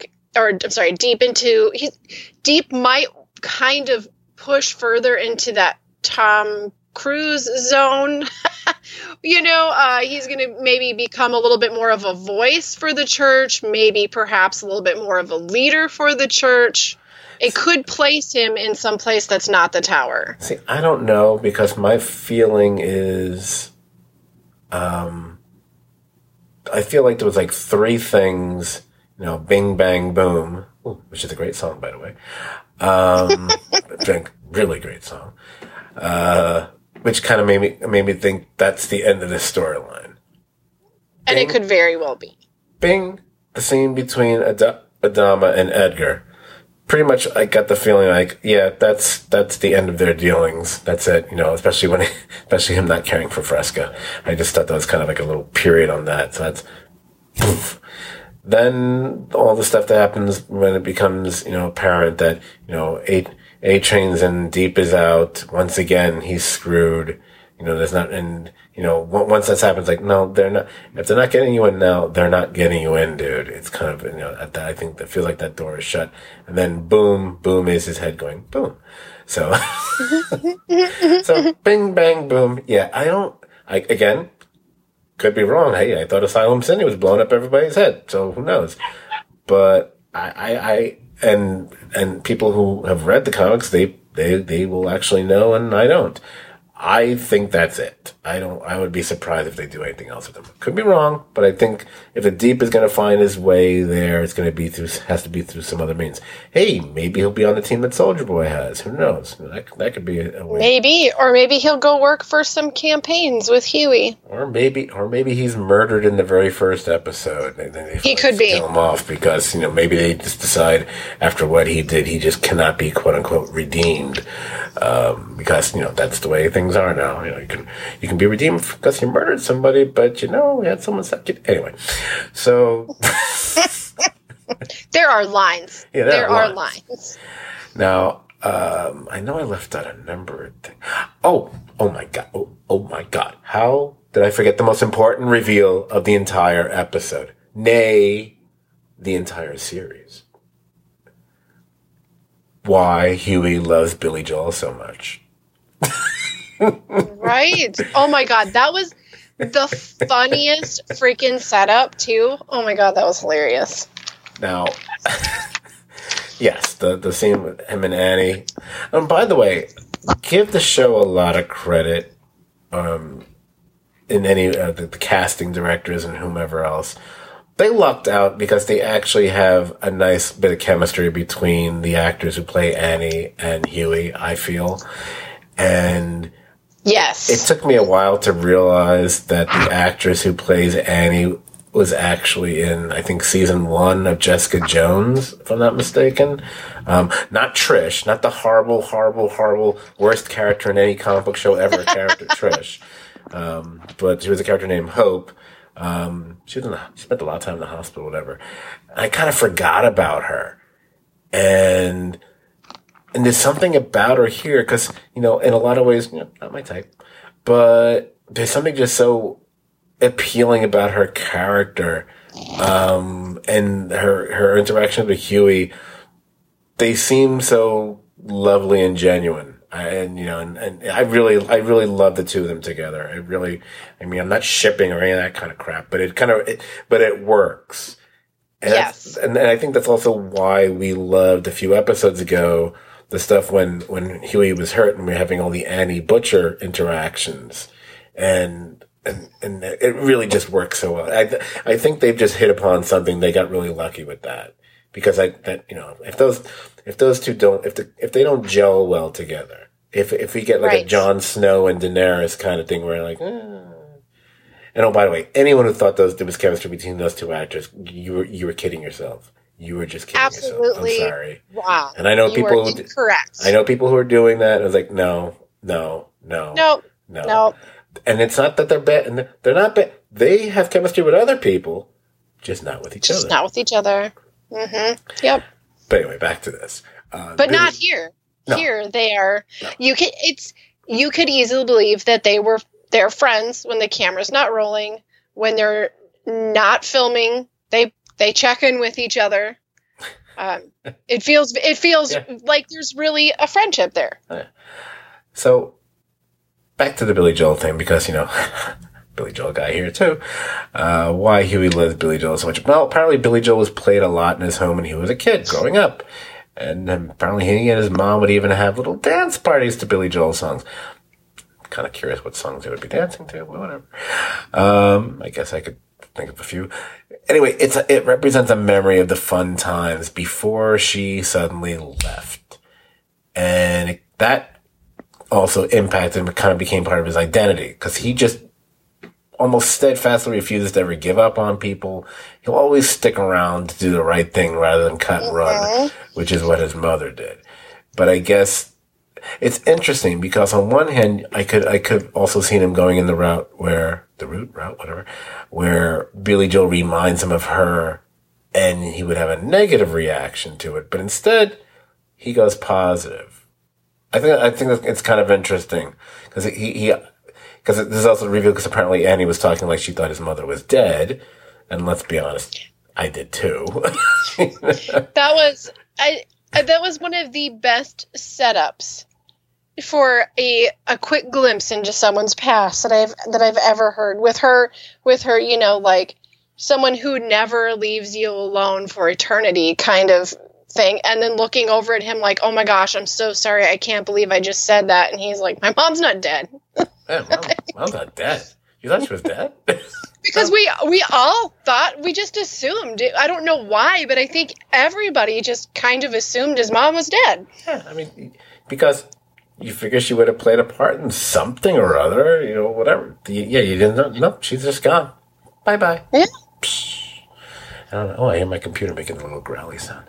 Deep might kind of push further into that Tom Cruise zone. He's going to maybe become a little bit more of a voice for the Church, maybe perhaps a little bit more of a leader for the Church. It could place him in some place that's not the Tower. See, I don't know, because my feeling is, I feel like there was like 3 things, Bing Bang Boom, which is a great song, by the way. Really great song. Which kind of made me think that's the end of this storyline. And it could very well be. Bing, the scene between Adama and Edgar. Pretty much, I got the feeling like, yeah, that's the end of their dealings. That's it, especially him not caring for Fresca. I just thought that was kind of like a little period on that. So that's poof. Then all the stuff that happens when it becomes, apparent that, A-Train's in, Deep is out. Once again, he's screwed. There's not, and, once that's happened, it's like, no, they're not, if they're not getting you in now, they're not getting you in, dude. It's kind of, I think that feels like that door is shut. And then boom is his head going boom. So, so bing, bang, boom. Yeah, again, could be wrong. Hey, I thought Asylum Cindy was blowing up everybody's head. So who knows? But and people who have read the comics, they will actually know, and I don't. I think that's it. I would be surprised if they do anything else with him. Could be wrong, but I think if the Deep is going to find his way there, has to be through some other means. Hey, maybe he'll be on the team that Soldier Boy has. Who knows? That could be a way. Maybe he'll go work for some campaigns with Huey. Or maybe he's murdered in the very first episode. And then he could be. Kill him off because, maybe they just decide after what he did, he just cannot be quote unquote redeemed. Because, that's the way things are now. You can be redeemed because you murdered somebody, but we had someone suck it. Anyway, so there are lines. Yeah, there are lines. Now, I know I left out a number of things. Oh my God. Oh my God. How did I forget the most important reveal of the entire episode? Nay, the entire series. Why Huey loves Billy Joel so much. Right? Oh my God, that was the funniest freaking setup too. Oh my God, that was hilarious. Now, yes, the scene with him and Annie. By the way, give the show a lot of credit. In any the casting directors and whomever else, they lucked out because they actually have a nice bit of chemistry between the actors who play Annie and Huey, I feel. And yes, it took me a while to realize that the actress who plays Annie was actually in, I think, season 1 of Jessica Jones, if I'm not mistaken. Not Trish, not the horrible, horrible, horrible, worst character in any comic book show ever, character Trish. But she was a character named Hope. She spent a lot of time in the hospital, whatever. I kind of forgot about her. And there's something about her here, because, in a lot of ways, not my type, but there's something just so appealing about her character, and her interaction with Huey. They seem so lovely and genuine. And I really love the two of them together. I'm not shipping or any of that kind of crap, but it works. And yes. And I think that's also why we loved a few episodes ago the stuff when Huey was hurt and we were having all the Annie Butcher interactions, and it really just works so well. I think they've just hit upon something. They got really lucky with that, because if those two if they don't gel well together, if we get like right. a Jon Snow and Daenerys kind of thing where like, and oh, by the way, anyone who thought there was chemistry between those two actors, you were kidding yourself. You were just kidding Absolutely. yourself. I'm sorry. Wow. And I know people who correct. I know people who are doing that. I was like, no. And it's not that they're bad, and they're not bad. They have chemistry with other people, just not with each other. Just not with each other. Mm-hmm. Yep. But anyway, back to this. But not here. No. Here they are. No. You could easily believe that they're friends when the camera's not rolling, when they're not filming. They check in with each other. It feels like there's really a friendship there. So back to the Billy Joel thing, because Billy Joel guy here too. Why Huey loves Billy Joel so much? Well, apparently Billy Joel was played a lot in his home when he was a kid growing up. And apparently he and his mom would even have little dance parties to Billy Joel songs. I'm kind of curious what songs they would be dancing to, but whatever. I guess I could think of a few. Anyway, it represents a memory of the fun times before she suddenly left. And that also impacted and kind of became part of his identity, because he just almost steadfastly refuses to ever give up on people. He'll always stick around to do the right thing rather than cut and run, which is what his mother did. But I guess it's interesting because on one hand, I could also see him going in the route where Billy Joel reminds him of her, and he would have a negative reaction to it. But instead, he goes positive. I think it's kind of interesting because because this is also revealed because apparently Annie was talking like she thought his mother was dead, and let's be honest, I did too. That was one of the best setups for a quick glimpse into someone's past that I've ever heard, with her, like someone who never leaves you alone for eternity kind of thing, and then looking over at him like, oh my gosh, I'm so sorry, I can't believe I just said that, and he's like, my mom's not dead. Yeah, mom's not dead. You thought she was dead? Because we all thought, we just assumed. I don't know why, but I think everybody just kind of assumed his mom was dead. Yeah, I mean, because you figure she would have played a part in something or other, whatever. Yeah, you didn't know. Nope, she's just gone. Bye-bye. Yeah. I don't know. Oh, I hear my computer making a little growly sound.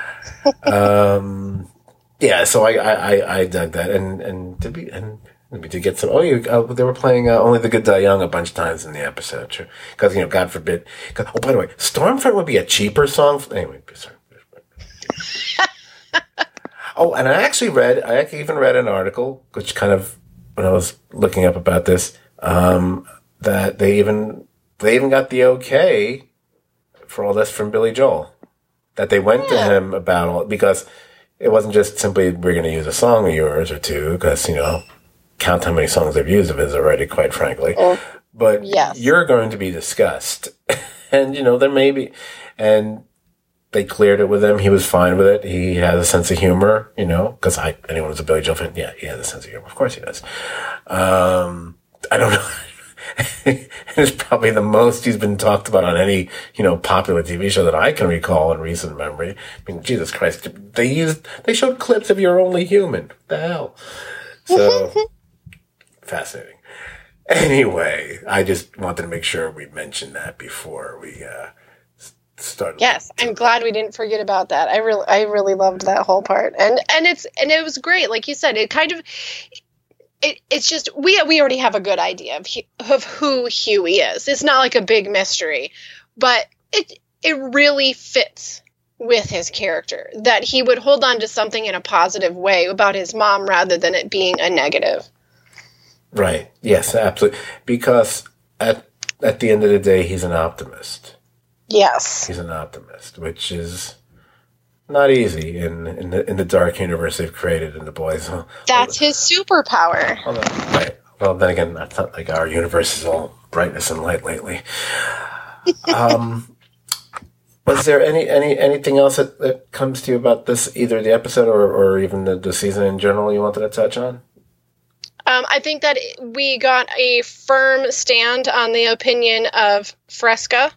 Yeah, so I dug that, and to get some. They were playing "Only the Good Die Young" a bunch of times in the episode, because God forbid. Oh, by the way, "Stormfront" would be a cheaper song. Anyway, sorry. Oh, and I even read an article, which kind of, when I was looking up about this, that they even got the okay for all this from Billy Joel. That they went to him about all, because it wasn't just simply, we're going to use a song of yours or two, because, count how many songs they've used of his already, quite frankly. But yes, you're going to be discussed. And, there may be, and they cleared it with him. He was fine with it. He has a sense of humor, because anyone who's a Billy Joel fan, yeah, he has a sense of humor. Of course he does. I don't know. It's probably the most he's been talked about on any, popular TV show that I can recall in recent memory. I mean, Jesus Christ, they showed clips of You're Only Human. What the hell? So, fascinating. Anyway, I just wanted to make sure we mentioned that before we, started. Yes, I'm glad we didn't forget about that. I really loved that whole part. And it was great. Like you said, it kind of, it's just we already have a good idea of who Huey is. It's not like a big mystery, but it really fits with his character that he would hold on to something in a positive way about his mom rather than it being a negative. Right. Yes, absolutely. Because at the end of the day, he's an optimist. Yes. He's an optimist, which is not easy in the dark universe they've created in The Boys. That's his superpower. Right. Well, then again, that's not like our universe is all brightness and light lately. Was there anything else that comes to you about this, either the episode or even the season in general, you wanted to touch on? I think that we got a firm stand on the opinion of Fresca.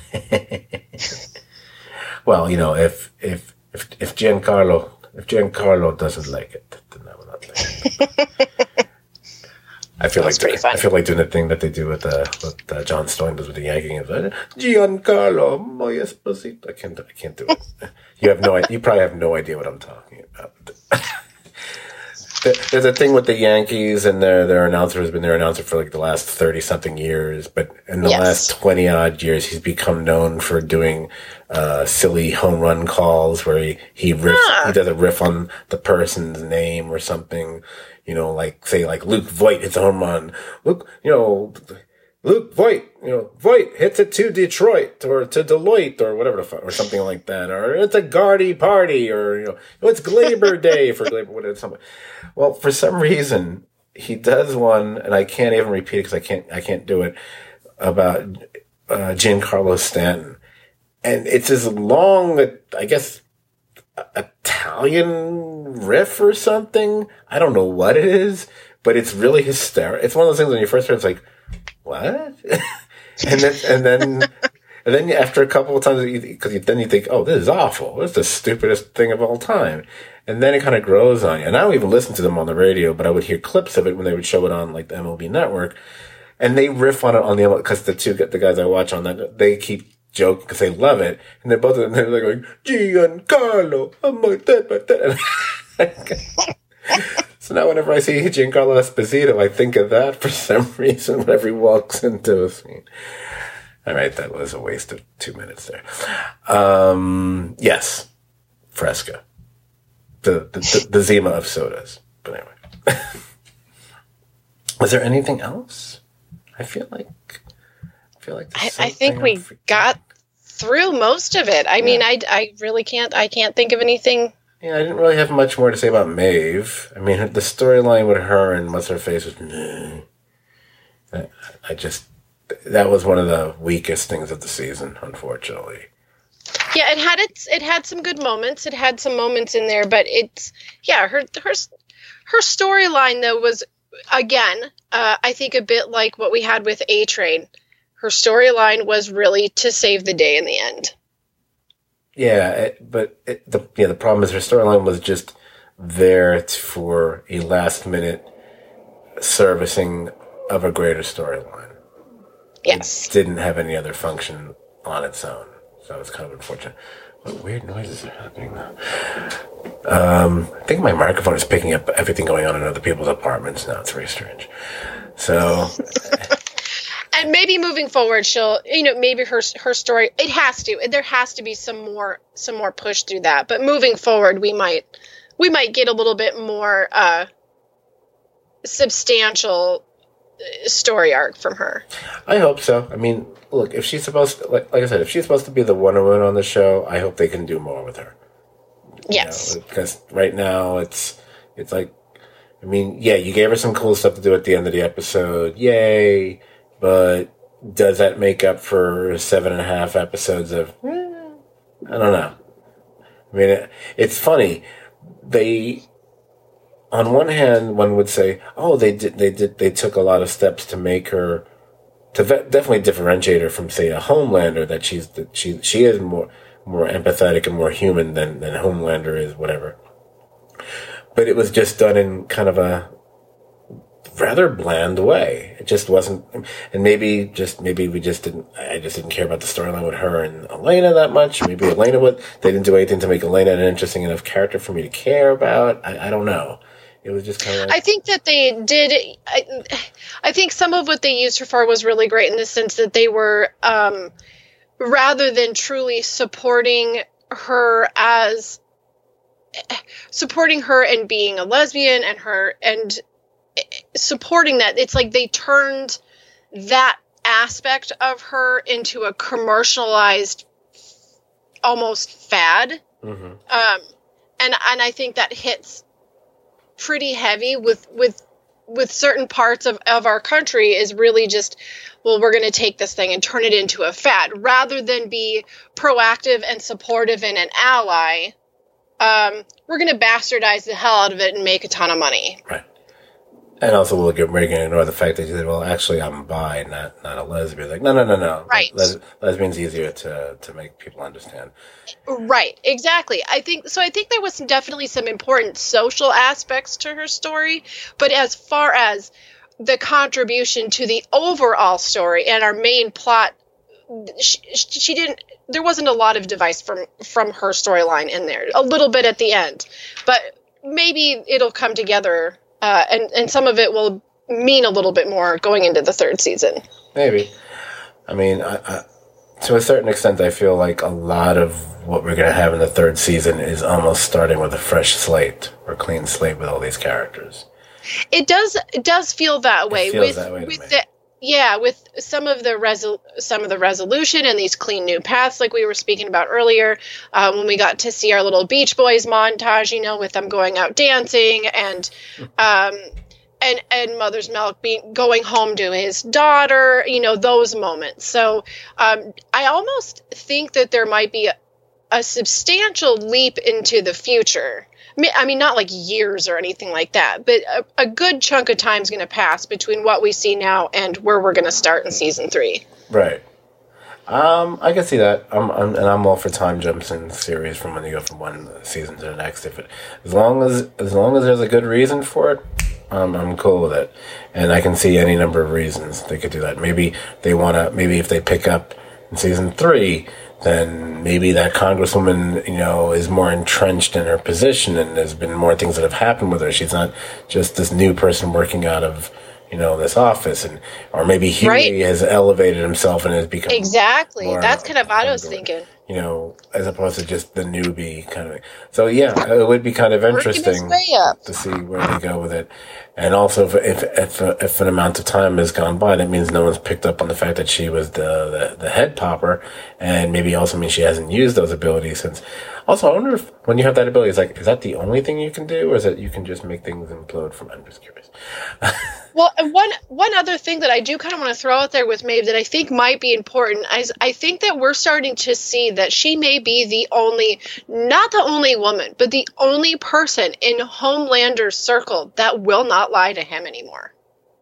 Well, if Giancarlo doesn't like it, then I will not like it. I feel like doing the thing that they do with John Stone does with the Yankee games. Giancarlo, my esposito. I can't do it. You probably have no idea what I'm talking about. There's a thing with the Yankees and their announcer has been their announcer for like the last 30-something years, but in the last 20-odd years, he's become known for doing silly home run calls where he does a riff on the person's name or something, like say like Luke Voit hits a home run. Luke Voit, Voit hits it to Detroit or to Deloitte or whatever or something like that. Or it's a Gardy party or, it's Glaber Day for Glaber, whatever, something. Well, for some reason, he does one, and I can't even repeat it because I can't do it, about Giancarlo Stanton. And it's this long, I guess, Italian riff or something. I don't know what it is, but it's really hysterical. It's one of those things when you first hear it, it's like, what? and then after a couple of times, then you think, oh, this is awful. This is the stupidest thing of all time. And then it kind of grows on you. And I don't even listen to them on the radio, but I would hear clips of it when they would show it on like the MLB Network. And they riff on it on the because the guys I watch on that, they keep joking because they love it. And they're like, Giancarlo, I'm like that. So now whenever I see Giancarlo Esposito, I think of that for some reason whenever he walks into a scene. All right, that was a waste of 2 minutes there. Yes, Fresca. The Zima of sodas. But anyway. Was there anything else? I feel like I think we got through most of it. I mean, I really can't think of anything. Yeah, I didn't really have much more to say about Maeve. I mean, the storyline with her and what's her face was that was one of the weakest things of the season, unfortunately. Yeah, it had some good moments. It had some moments in there, but her storyline though was again, I think a bit like what we had with A-Train. Her storyline was really to save the day in the end. Yeah, the problem is her storyline was just there for a last-minute servicing of a greater storyline. Yes. It didn't have any other function on its own, so it was kind of unfortunate. What weird noises are happening now? I think my microphone is picking up everything going on in other people's apartments now. It's very strange. So... And maybe moving forward, she'll, maybe her story, there has to be some more push through that. But moving forward, we might get a little bit more substantial story arc from her. I hope so. I mean, look, if she's supposed to, like I said, if she's supposed to be the Wonder Woman on the show, I hope they can do more with her. Yes. Because right now it's like, I mean, yeah, you gave her some cool stuff to do at the end of the episode. Yay. But does that make up for 7.5 episodes of, I don't know. I mean, it's funny. On one hand, one would say, "Oh, they took a lot of steps to make her definitely differentiate her from, say, a Homelander. That she is more empathetic and more human than Homelander is, whatever." But it was just done in kind of a rather bland way. It just wasn't, and maybe we just didn't. I just didn't care about the storyline with her and Elena that much. Maybe they didn't do anything to make Elena an interesting enough character for me to care about. I don't know. It was just kind of like, I think that they did. I think some of what they used her for was really great in the sense that they were, rather than truly supporting her and being a lesbian and supporting that, it's like they turned that aspect of her into a commercialized almost fad. mm-hmm. And I think that hits pretty heavy with certain parts of our country, is really just, well, we're going to take this thing and turn it into a fad rather than be proactive and supportive and an ally. We're going to bastardize the hell out of it and make a ton of money. Right. And also, we're going to ignore the fact that you said, well, actually, I'm bi, not a lesbian. Like, no. Right. Lesbian's easier to make people understand. Right. Exactly. I think there was definitely some important social aspects to her story, but as far as the contribution to the overall story and our main plot, she didn't. There wasn't a lot of device from her storyline in there. A little bit at the end, but maybe it'll come together. And some of it will mean a little bit more going into the third season. Maybe. I mean, I, to a certain extent, I feel like a lot of what we're going to have in the third season is almost starting with a fresh slate or clean slate with all these characters. It does feel that way. It feels that way to me. With some of the resolution and these clean new paths, like we were speaking about earlier, when we got to see our little Beach Boys montage, with them going out dancing and Mother's Milk going home to his daughter, those moments. So I almost think that there might be a substantial leap into the future. I mean, not like years or anything like that, but a good chunk of time is going to pass between what we see now and where we're going to start in season 3. Right. I can see that. I'm all for time jumps in series from when you go from one season to the next. As long as there's a good reason for it, I'm cool with it. And I can see any number of reasons they could do that. Maybe if they pick up in season 3, then maybe that congresswoman, is more entrenched in her position, and there's been more things that have happened with her. She's not just this new person working out of, this office, or maybe Huey has elevated himself and has become exactly. That's kind of what I was thinking. As opposed to just the newbie kind of. So yeah, it would be kind of interesting to see where they go with it. And also, if an amount of time has gone by, that means no one's picked up on the fact that she was the head popper, and maybe also means she hasn't used those abilities since. Also, I wonder if when you have that ability, is that the only thing you can do, or is it you can just make things implode from? I'm just curious. Well, one other thing that I do kind of want to throw out there with Maeve that I think might be important is I think that we're starting to see that she may be not the only woman, but the only person in Homelander's circle that will not lie to him anymore.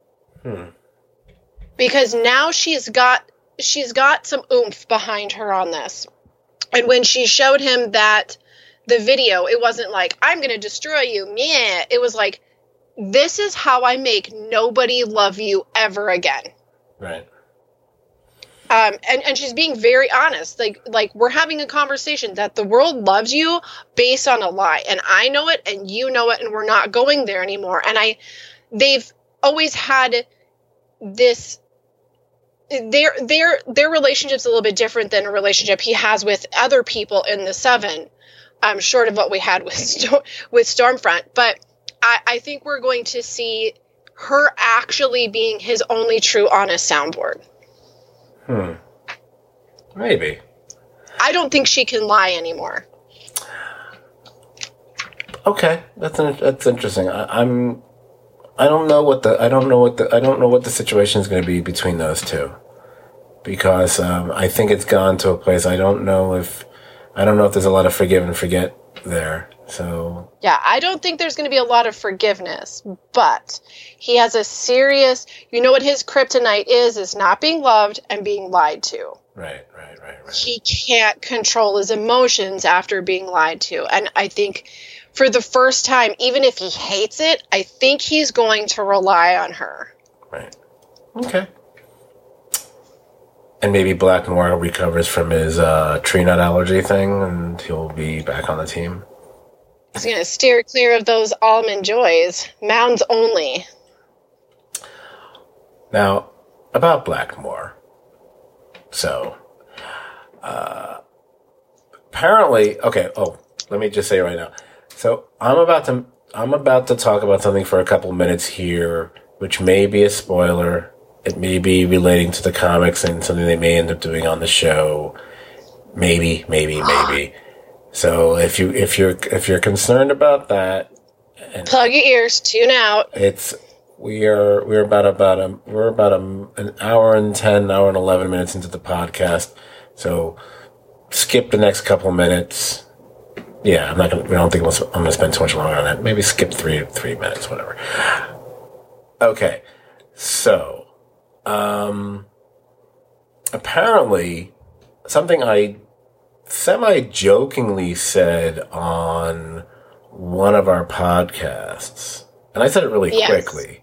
Because now she's got some oomph behind her on this. And when she showed him the video, it wasn't like, I'm going to destroy you, meh. It was like, this is how I make nobody love you ever again. Right. And she's being very honest. Like we're having a conversation that the world loves you based on a lie. And I know it and you know it, and we're not going there anymore. And they've always had this, their relationship's a little bit different than a relationship he has with other people in the Seven, short of what we had with Stormfront. But I think we're going to see her actually being his only true honest soundboard. Maybe. I don't think she can lie anymore. Okay, that's interesting. I don't know what the situation is going to be between those two, because I think it's gone to a place. I don't know if I don't know if there's a lot of forgive and forget there. So yeah, I don't think there's going to be a lot of forgiveness, but he has a serious, you know what his kryptonite is not being loved and being lied to. Right. He can't control his emotions after being lied to. And I think for the first time, even if he hates it, I think he's going to rely on her. Right. Okay. And maybe Black Noir recovers from his tree nut allergy thing, and he'll be back on the team. He's going to steer clear of those almond joys. Mounds only. Now, about Black Noir. So, apparently, okay. Oh, let me just say right now. So I'm about to talk about something for a couple minutes here, which may be a spoiler. It may be relating to the comics and something they may end up doing on the show. Maybe. So if you're concerned about that, and plug your ears, tune out. We're about an hour and 10, hour and 11 minutes into the podcast. So skip the next couple minutes. Yeah, I'm gonna spend too much longer on that. Maybe skip three minutes, whatever. Okay. So, apparently something I semi-jokingly said on one of our podcasts, and I said it really quickly,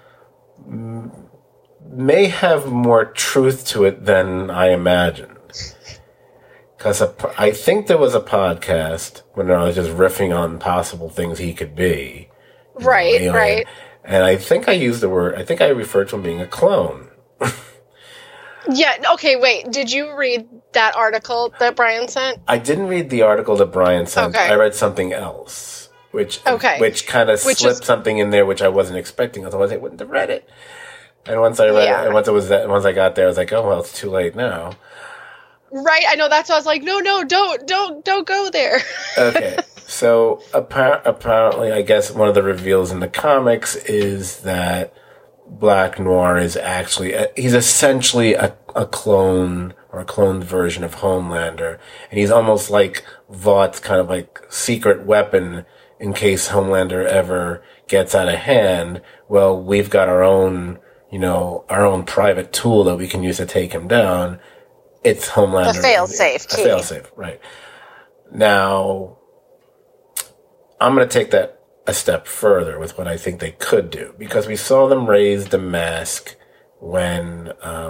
may have more truth to it than I imagined. Because I think there was a podcast when I was just riffing on possible things he could be. Right. And I think I used the word, I think I referred to him being a clone. Yeah, okay, wait. Did you read that article that Brian sent? I didn't read the article that Brian sent. Okay. I read something else, which kind of slipped something in there which I wasn't expecting. Otherwise, I wouldn't have read it. And once I read it, and once I got there, I was like, oh, well, it's too late now. Right, I know. That's why I was like, no, don't go there. Okay, so apparently, I guess one of the reveals in the comics is that Black Noir is actually he's essentially a clone or a cloned version of Homelander, and he's almost like Vought's kind of like secret weapon in case Homelander ever gets out of hand. Well, we've got our own private tool that we can use to take him down. It's Homelander. The fail-safe key. A fail-safe, right. Now, I'm going to take that a step further with what I think they could do, because we saw them raise the mask when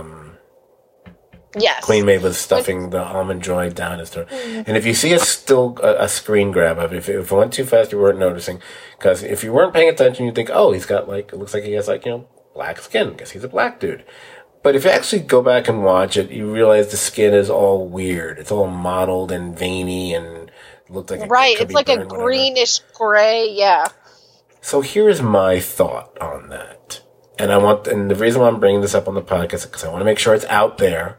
Queen Maeve was stuffing the almond joy down his throat. And if you see a screen grab of it, if it went too fast, you weren't noticing, because if you weren't paying attention, you'd think, oh, he's got it looks like he has black skin. I guess he's a black dude. But if you actually go back and watch it, you realize the skin is all weird. It's all mottled and veiny and looked like it's like a greenish gray, yeah. So here's my thought on that. And the reason why I'm bringing this up on the podcast is because I want to make sure it's out there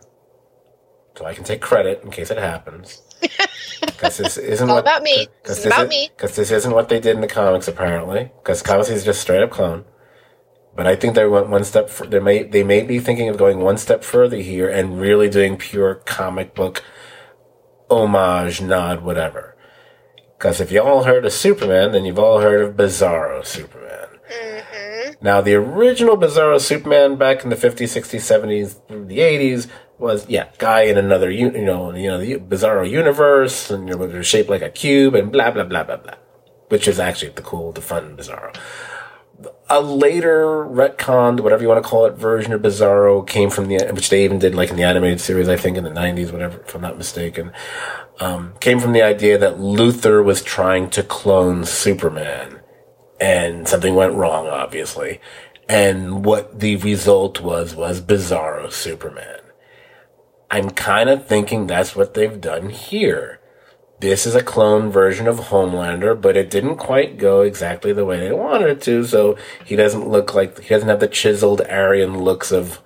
so I can take credit in case it happens. Because this isn't all about me. This is about me. Because this isn't what they did in the comics, apparently. Because comics is just straight up clone. But I think they went one step. They may be thinking of going one step further here and really doing pure comic book homage, nod, whatever. Because if you all heard of Superman, then you've all heard of Bizarro Superman. Mm-hmm. Now, the original Bizarro Superman back in the 50s, 60s, 70s, the 80s was guy in another the Bizarro universe, and it was shaped like a cube, and blah blah blah blah blah, which is actually the fun Bizarro. A later retconned, whatever you want to call it, version of Bizarro came from which they even did like in the animated series, I think in the 90s, whatever, if I'm not mistaken, came from the idea that Luthor was trying to clone Superman, and something went wrong, obviously, and what the result was Bizarro Superman. I'm kind of thinking that's what they've done here. This is a clone version of Homelander, but it didn't quite go exactly the way they wanted it to, so he doesn't have the chiseled Aryan looks of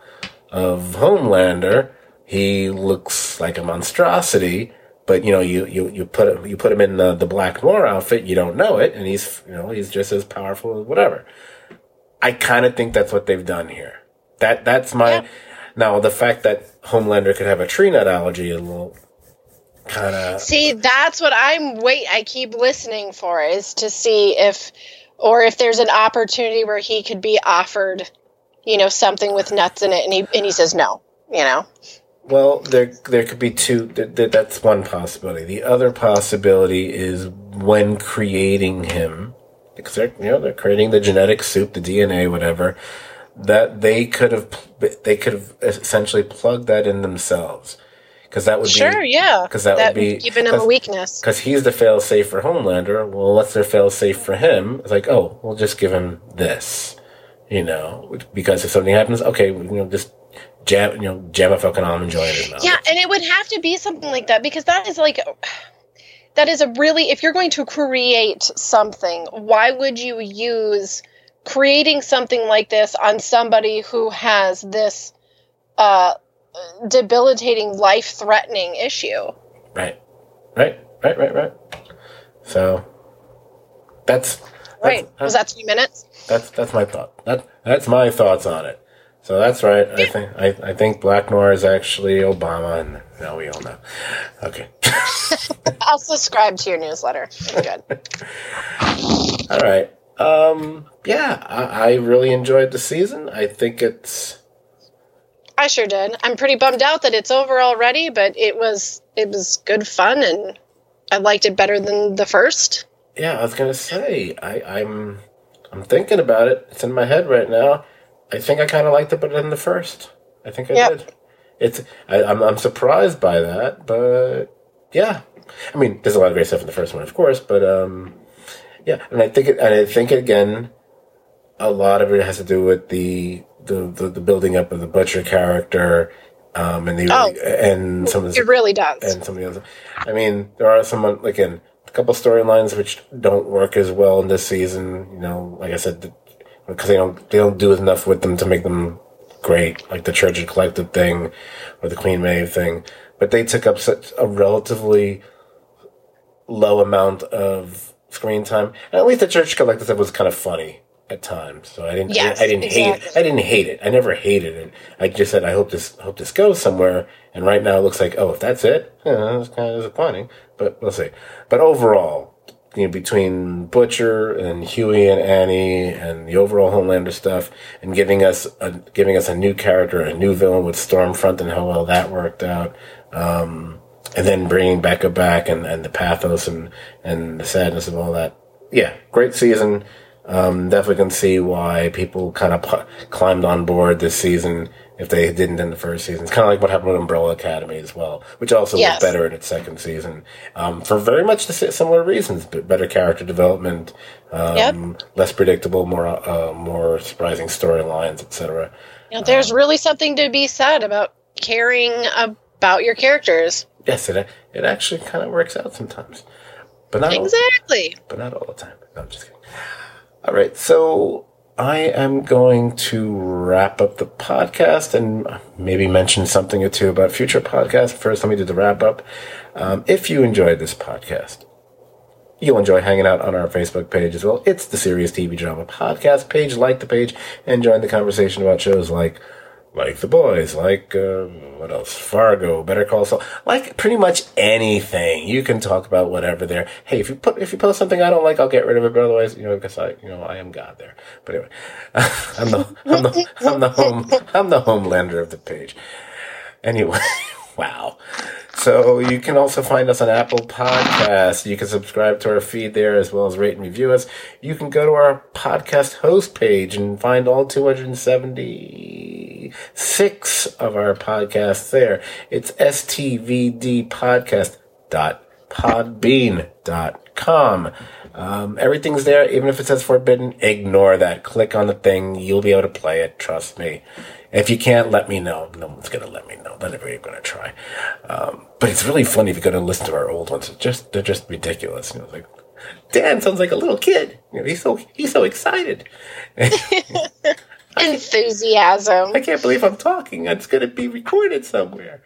Homelander. He looks like a monstrosity, but you put him in the Black Noir outfit, you don't know it, and he's just as powerful as whatever. I kind of think that's what they've done here. That's my... Yeah. Now, the fact that Homelander could have a tree nut allergy kind of... See, that's what I keep listening for, is to see if there's an opportunity where he could be offered, something with nuts in it, and he says no, Well, there could be two. That's one possibility. The other possibility is when creating him, because they're creating the genetic soup, the DNA, whatever, that they could have essentially plugged that in themselves. Because that would sure, yeah. Because that would be giving him a weakness. Because he's the fail-safe for Homelander. Well, what's their fail-safe for him? It's like, oh, we'll just give him this, because if something happens, okay, just jam a fucking almond joy in his mouth. Yeah, and it would have to be something like that, because that is if you're going to create something, why would you use creating something like this on somebody who has this debilitating, life-threatening issue? Right. So that's right. Was that 3 minutes? That's my thought. That's my thoughts on it. So that's right. I think Black Noir is actually Obama, and now we all know. Okay. I'll subscribe to your newsletter. I'm good. All right. Yeah, I really enjoyed the season. I think I sure did. I'm pretty bummed out that it's over already, but it was good fun, and I liked it better than the first. Yeah, I was gonna say I'm thinking about it. It's in my head right now. I think I kind of liked it better than the first. I think I did. I'm surprised by that, but yeah. I mean, there's a lot of great stuff in the first one, of course, but yeah. And I think again, a lot of it has to do with the building up of the Butcher character, and some of the, it really does, and some of the other. I mean, there are some again a couple storylines which don't work as well in this season. Like I said, because they don't do enough with them to make them great, like the Church of Collective thing or the Queen Maeve thing. But they took up such a relatively low amount of screen time. And at least the Church of Collective stuff was kind of funny at times. So I didn't hate it. I never hated it. I just said I hope this goes somewhere. And right now it looks like, if that's it, that's kind of disappointing. But we'll see. But overall, between Butcher and Huey and Annie and the overall Homelander stuff, and giving us a new character, a new villain with Stormfront, and how well that worked out, and then bringing Becca back and the pathos and the sadness of all that. Yeah, great season. Definitely can see why people kind of climbed on board this season if they didn't in the first season. It's kind of like what happened with Umbrella Academy as well, which also was better in its second season, for very much similar reasons. But better character development, less predictable, more surprising storylines, etc. There's really something to be said about caring about your characters. Yes, it actually kind of works out sometimes, but not exactly. But not all the time. No, I'm just kidding. All right, so I am going to wrap up the podcast and maybe mention something or two about future podcasts. First, let me do the wrap up. If you enjoyed this podcast, you'll enjoy hanging out on our Facebook page as well. It's the Serious TV Drama Podcast page. Like the page and join the conversation about shows like The Boys, what else? Fargo, Better Call Saul, like pretty much anything. You can talk about whatever there. Hey, if you post something I don't like, I'll get rid of it. But otherwise, because I am God there. But anyway, I'm the Homelander of the page. Anyway, wow. So you can also find us on Apple Podcasts. You can subscribe to our feed there as well as rate and review us. You can go to our podcast host page and find all 276 of our podcasts there. It's stvdpodcast.podbean.com. Everything's there. Even if it says forbidden, ignore that. Click on the thing. You'll be able to play it. Trust me. If you can't, let me know. No one's going to let me know. Not everybody's going to try. But it's really funny if you go to listen to our old ones. They're just ridiculous. Like, Dan sounds like a little kid. He's so excited. Enthusiasm. I can't believe I'm talking. It's going to be recorded somewhere.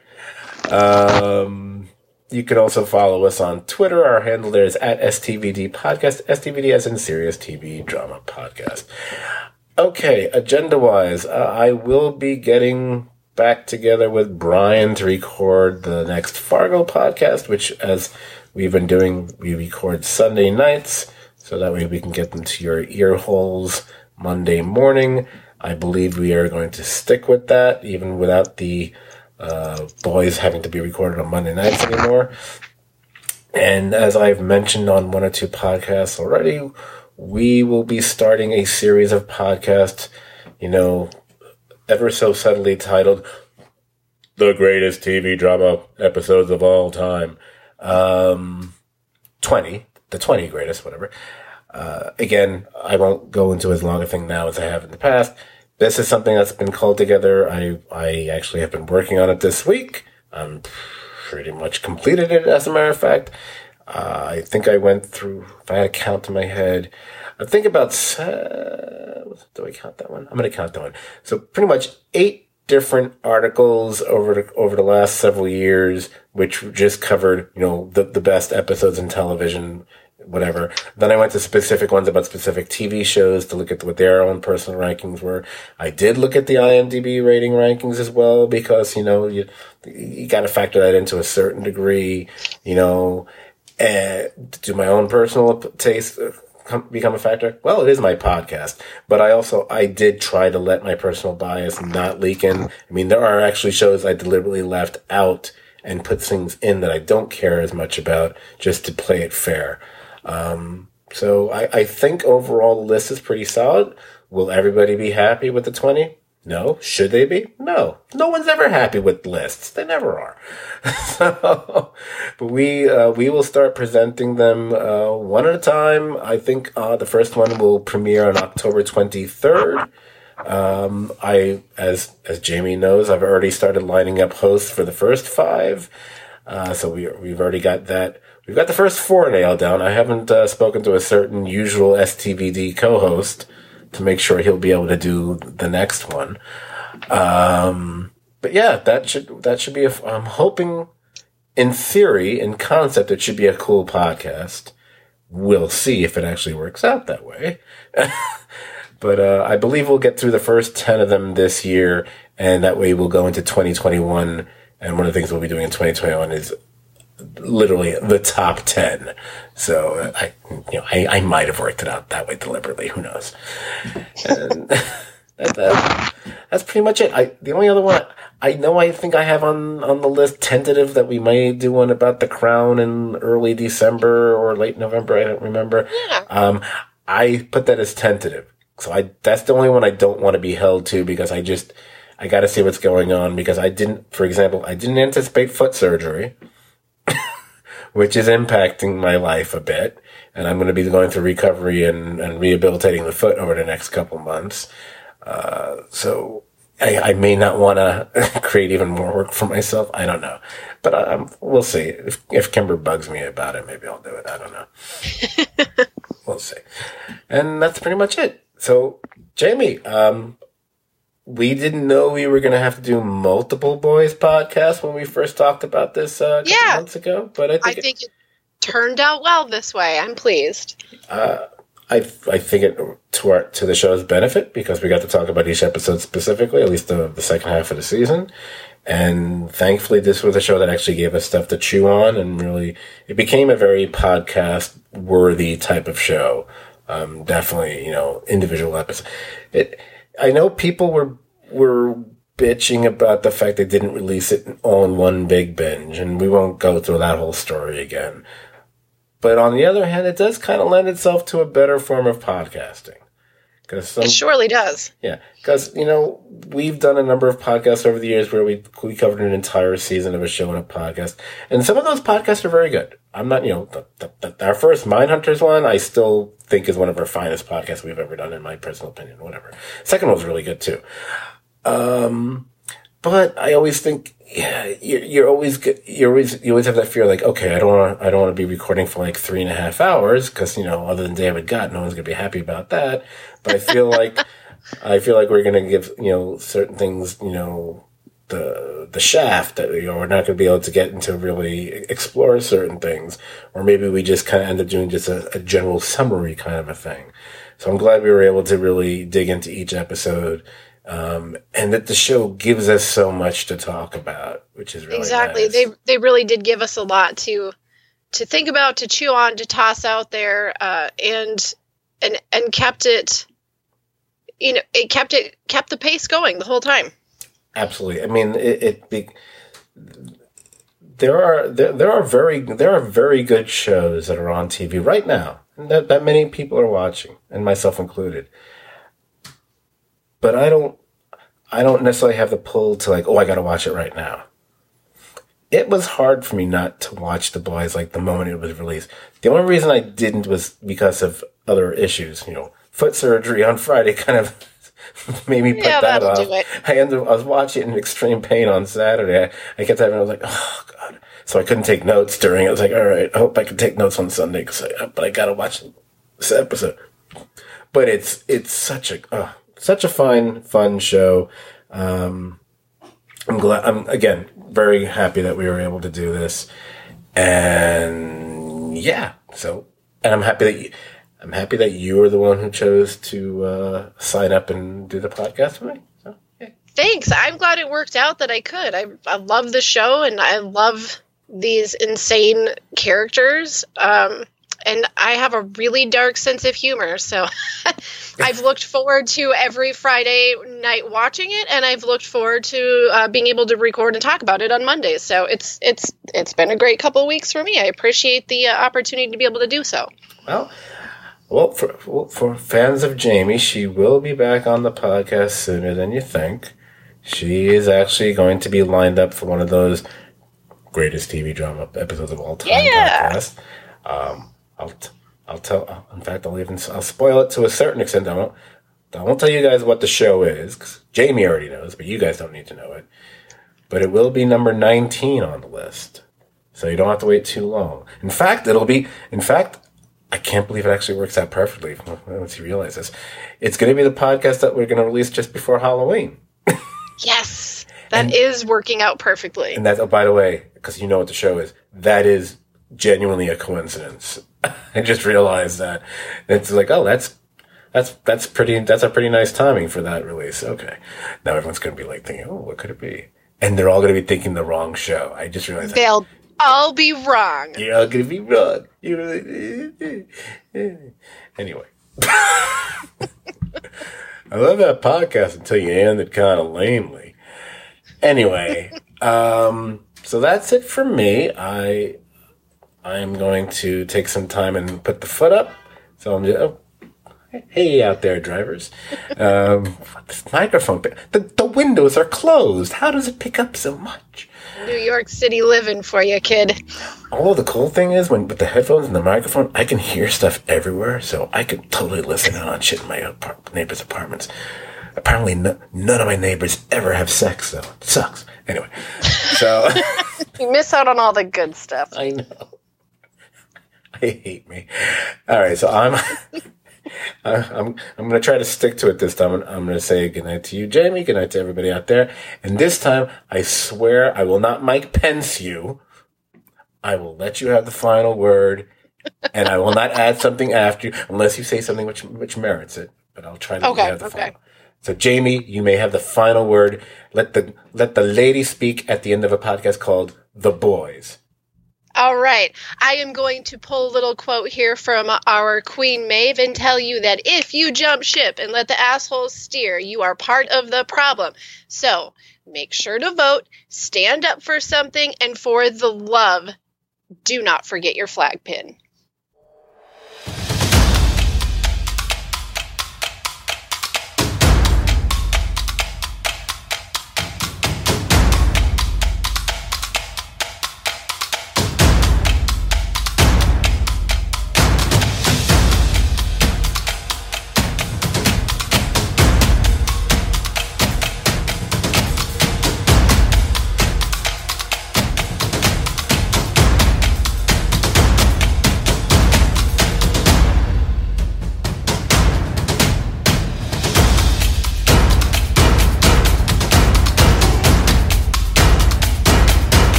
You can also follow us on Twitter. Our handle there is at STVD Podcast. STVD as in Serious TV Drama Podcast. Okay, agenda-wise, I will be getting back together with Brian to record the next Fargo podcast, which, as we've been doing, we record Sunday nights, so that way we can get them to your ear holes Monday morning. I believe we are going to stick with that, even without the boys having to be recorded on Monday nights anymore. And as I've mentioned on one or two podcasts already, we will be starting a series of podcasts, ever so subtly titled The Greatest TV Drama Episodes of All Time. 20 greatest, whatever. Again, I won't go into as long a thing now as I have in the past. This is something that's been called together. I actually have been working on it this week. I'm pretty much completed it, as a matter of fact. I think I went through, if I had a count in my head, I think about, do I count that one? I'm going to count that one. So pretty much 8 different articles over the last several years, which just covered, the best episodes in television, whatever. Then I went to specific ones about specific TV shows to look at what their own personal rankings were. I did look at the IMDb rating rankings as well, because, you got to factor that into a certain degree, and do my own personal taste become a factor? Well, it is my podcast, but I did try to let my personal bias not leak in. I mean, there are actually shows I deliberately left out and put things in that I don't care as much about, just to play it fair. So I think overall the list is pretty solid. Will everybody be happy with the 20? No. Should they be? No. No one's ever happy with lists. They never are. But we will start presenting them, one at a time. I think, the first one will premiere on October 23rd. As Jamie knows, I've already started lining up hosts for the first 5. So we've already got that. We've got the first 4 nailed down. I haven't spoken to a certain usual STVD co-host to make sure he'll be able to do the next one. But yeah, that should be I'm hoping, in theory, in concept, it should be a cool podcast. We'll see if it actually works out that way. But I believe we'll get through the first 10 of them this year, and that way we'll go into 2021. And one of the things we'll be doing in 2021 is literally the top 10. So I might have worked it out that way deliberately. Who knows? And that's pretty much it. The only other one I think I have on the list tentative that we may do one about The Crown in early December or late November. I don't remember. Yeah. I put that as tentative. So that's the only one I don't want to be held to, because I got to see what's going on, because for example, I didn't anticipate foot surgery, which is impacting my life a bit. And I'm going to be going through recovery and rehabilitating the foot over the next couple months. So I may not want to create even more work for myself. I don't know. But we'll see. If Kimber bugs me about it, maybe I'll do it. I don't know. We'll see. And that's pretty much it. So, Jamie, we didn't know we were going to have to do multiple boys podcasts when we first talked about this a couple months ago. But I think it turned out well this way. I'm pleased. I think it to the show's benefit, because we got to talk about each episode specifically, at least the second half of the season. And thankfully, this was a show that actually gave us stuff to chew on, and really, it became a very podcast-worthy type of show. Definitely, individual episodes. I know people were bitching about the fact they didn't release it all in one big binge, and we won't go through that whole story again. But on the other hand, it does kind of lend itself to a better form of podcasting. It surely does. Yeah, because, we've done a number of podcasts over the years where we covered an entire season of a show in a podcast. And some of those podcasts are very good. I'm not, our first Mindhunters one, I still think is one of our finest podcasts we've ever done, in my personal opinion, whatever. Second one was really good too. But I always think, you always have that fear, like, okay, I don't want to be recording for like 3.5 hours, because, other than David Gott, no one's going to be happy about that. But I feel like we're going to give, certain things, the shaft that, we're not going to be able to get into really explore certain things, or maybe we just kind of end up doing just a general summary kind of a thing. So I'm glad we were able to really dig into each episode, and that the show gives us so much to talk about, which is really exactly nice. They really did give us a lot to think about, to chew on, to toss out there, and kept it, it kept the pace going the whole time. Absolutely. I mean, there are very good shows that are on TV right now that many people are watching, and myself included. But I don't necessarily have the pull to like, oh, I got to watch it right now. It was hard for me not to watch The Boys like the moment it was released. The only reason I didn't was because of other issues. Foot surgery on Friday kind of made me put that off. Do it. I was watching it in extreme pain on Saturday. I kept having, I was like, oh God. So I couldn't take notes during it. I was like, all right, I hope I can take notes on Sunday, but I got to watch this episode. But it's such a fun show. I'm again very happy that we were able to do this, and yeah. So, and I'm happy that you were the one who chose to sign up and do the podcast with me. So, yeah. Thanks. I'm glad it worked out that I could. I love the show, and I love these insane characters. And I have a really dark sense of humor, so I've looked forward to every Friday night watching it, and I've looked forward to being able to record and talk about it on Mondays. So it's been a great couple of weeks for me. I appreciate the opportunity to be able to do so. Well, for fans of Jamie, she will be back on the podcast sooner than you think. She is actually going to be lined up for one of those greatest TV drama episodes of all time podcasts. I'll tell. In fact, I'll spoil it to a certain extent. I won't tell you guys what the show is, because Jamie already knows, but you guys don't need to know it. But it will be number 19 on the list, so you don't have to wait too long. In fact, I can't believe it actually works out perfectly once you realize this. It's going to be the podcast that we're going to release just before Halloween. Yes, that is working out perfectly. And that's, oh, by the way, because you know what the show is, that is genuinely a coincidence. I just realized that. It's like, oh, that's a pretty nice timing for that release. Okay. Now everyone's going to be like thinking, oh, what could it be? And they're all going to be thinking the wrong show. I just realized they'll all be wrong. You're all going to be wrong. Anyway. I love that podcast until you end it kind of lamely. Anyway, so that's it for me. I'm going to take some time and put the foot up. So I'm just, hey out there, drivers. This microphone, the windows are closed. How does it pick up so much? New York City living for you, kid. Oh, the cool thing is with the headphones and the microphone, I can hear stuff everywhere, so I can totally listen in on shit in my neighbors' apartments. Apparently, none of my neighbors ever have sex, though. It sucks. Anyway, so you miss out on all the good stuff. I know. I hate me. All right, so I'm going to try to stick to it this time. I'm going to say goodnight to you, Jamie. Goodnight to everybody out there. And this time, I swear I will not Mike Pence you. I will let you have the final word, and I will not add something after you unless you say something which merits it. But I'll try to have the final. So, Jamie, you may have the final word. Let the lady speak at the end of a podcast called The Boys. All right. I am going to pull a little quote here from our Queen Maeve and tell you that if you jump ship and let the assholes steer, you are part of the problem. So make sure to vote, stand up for something, and for the love, do not forget your flag pin.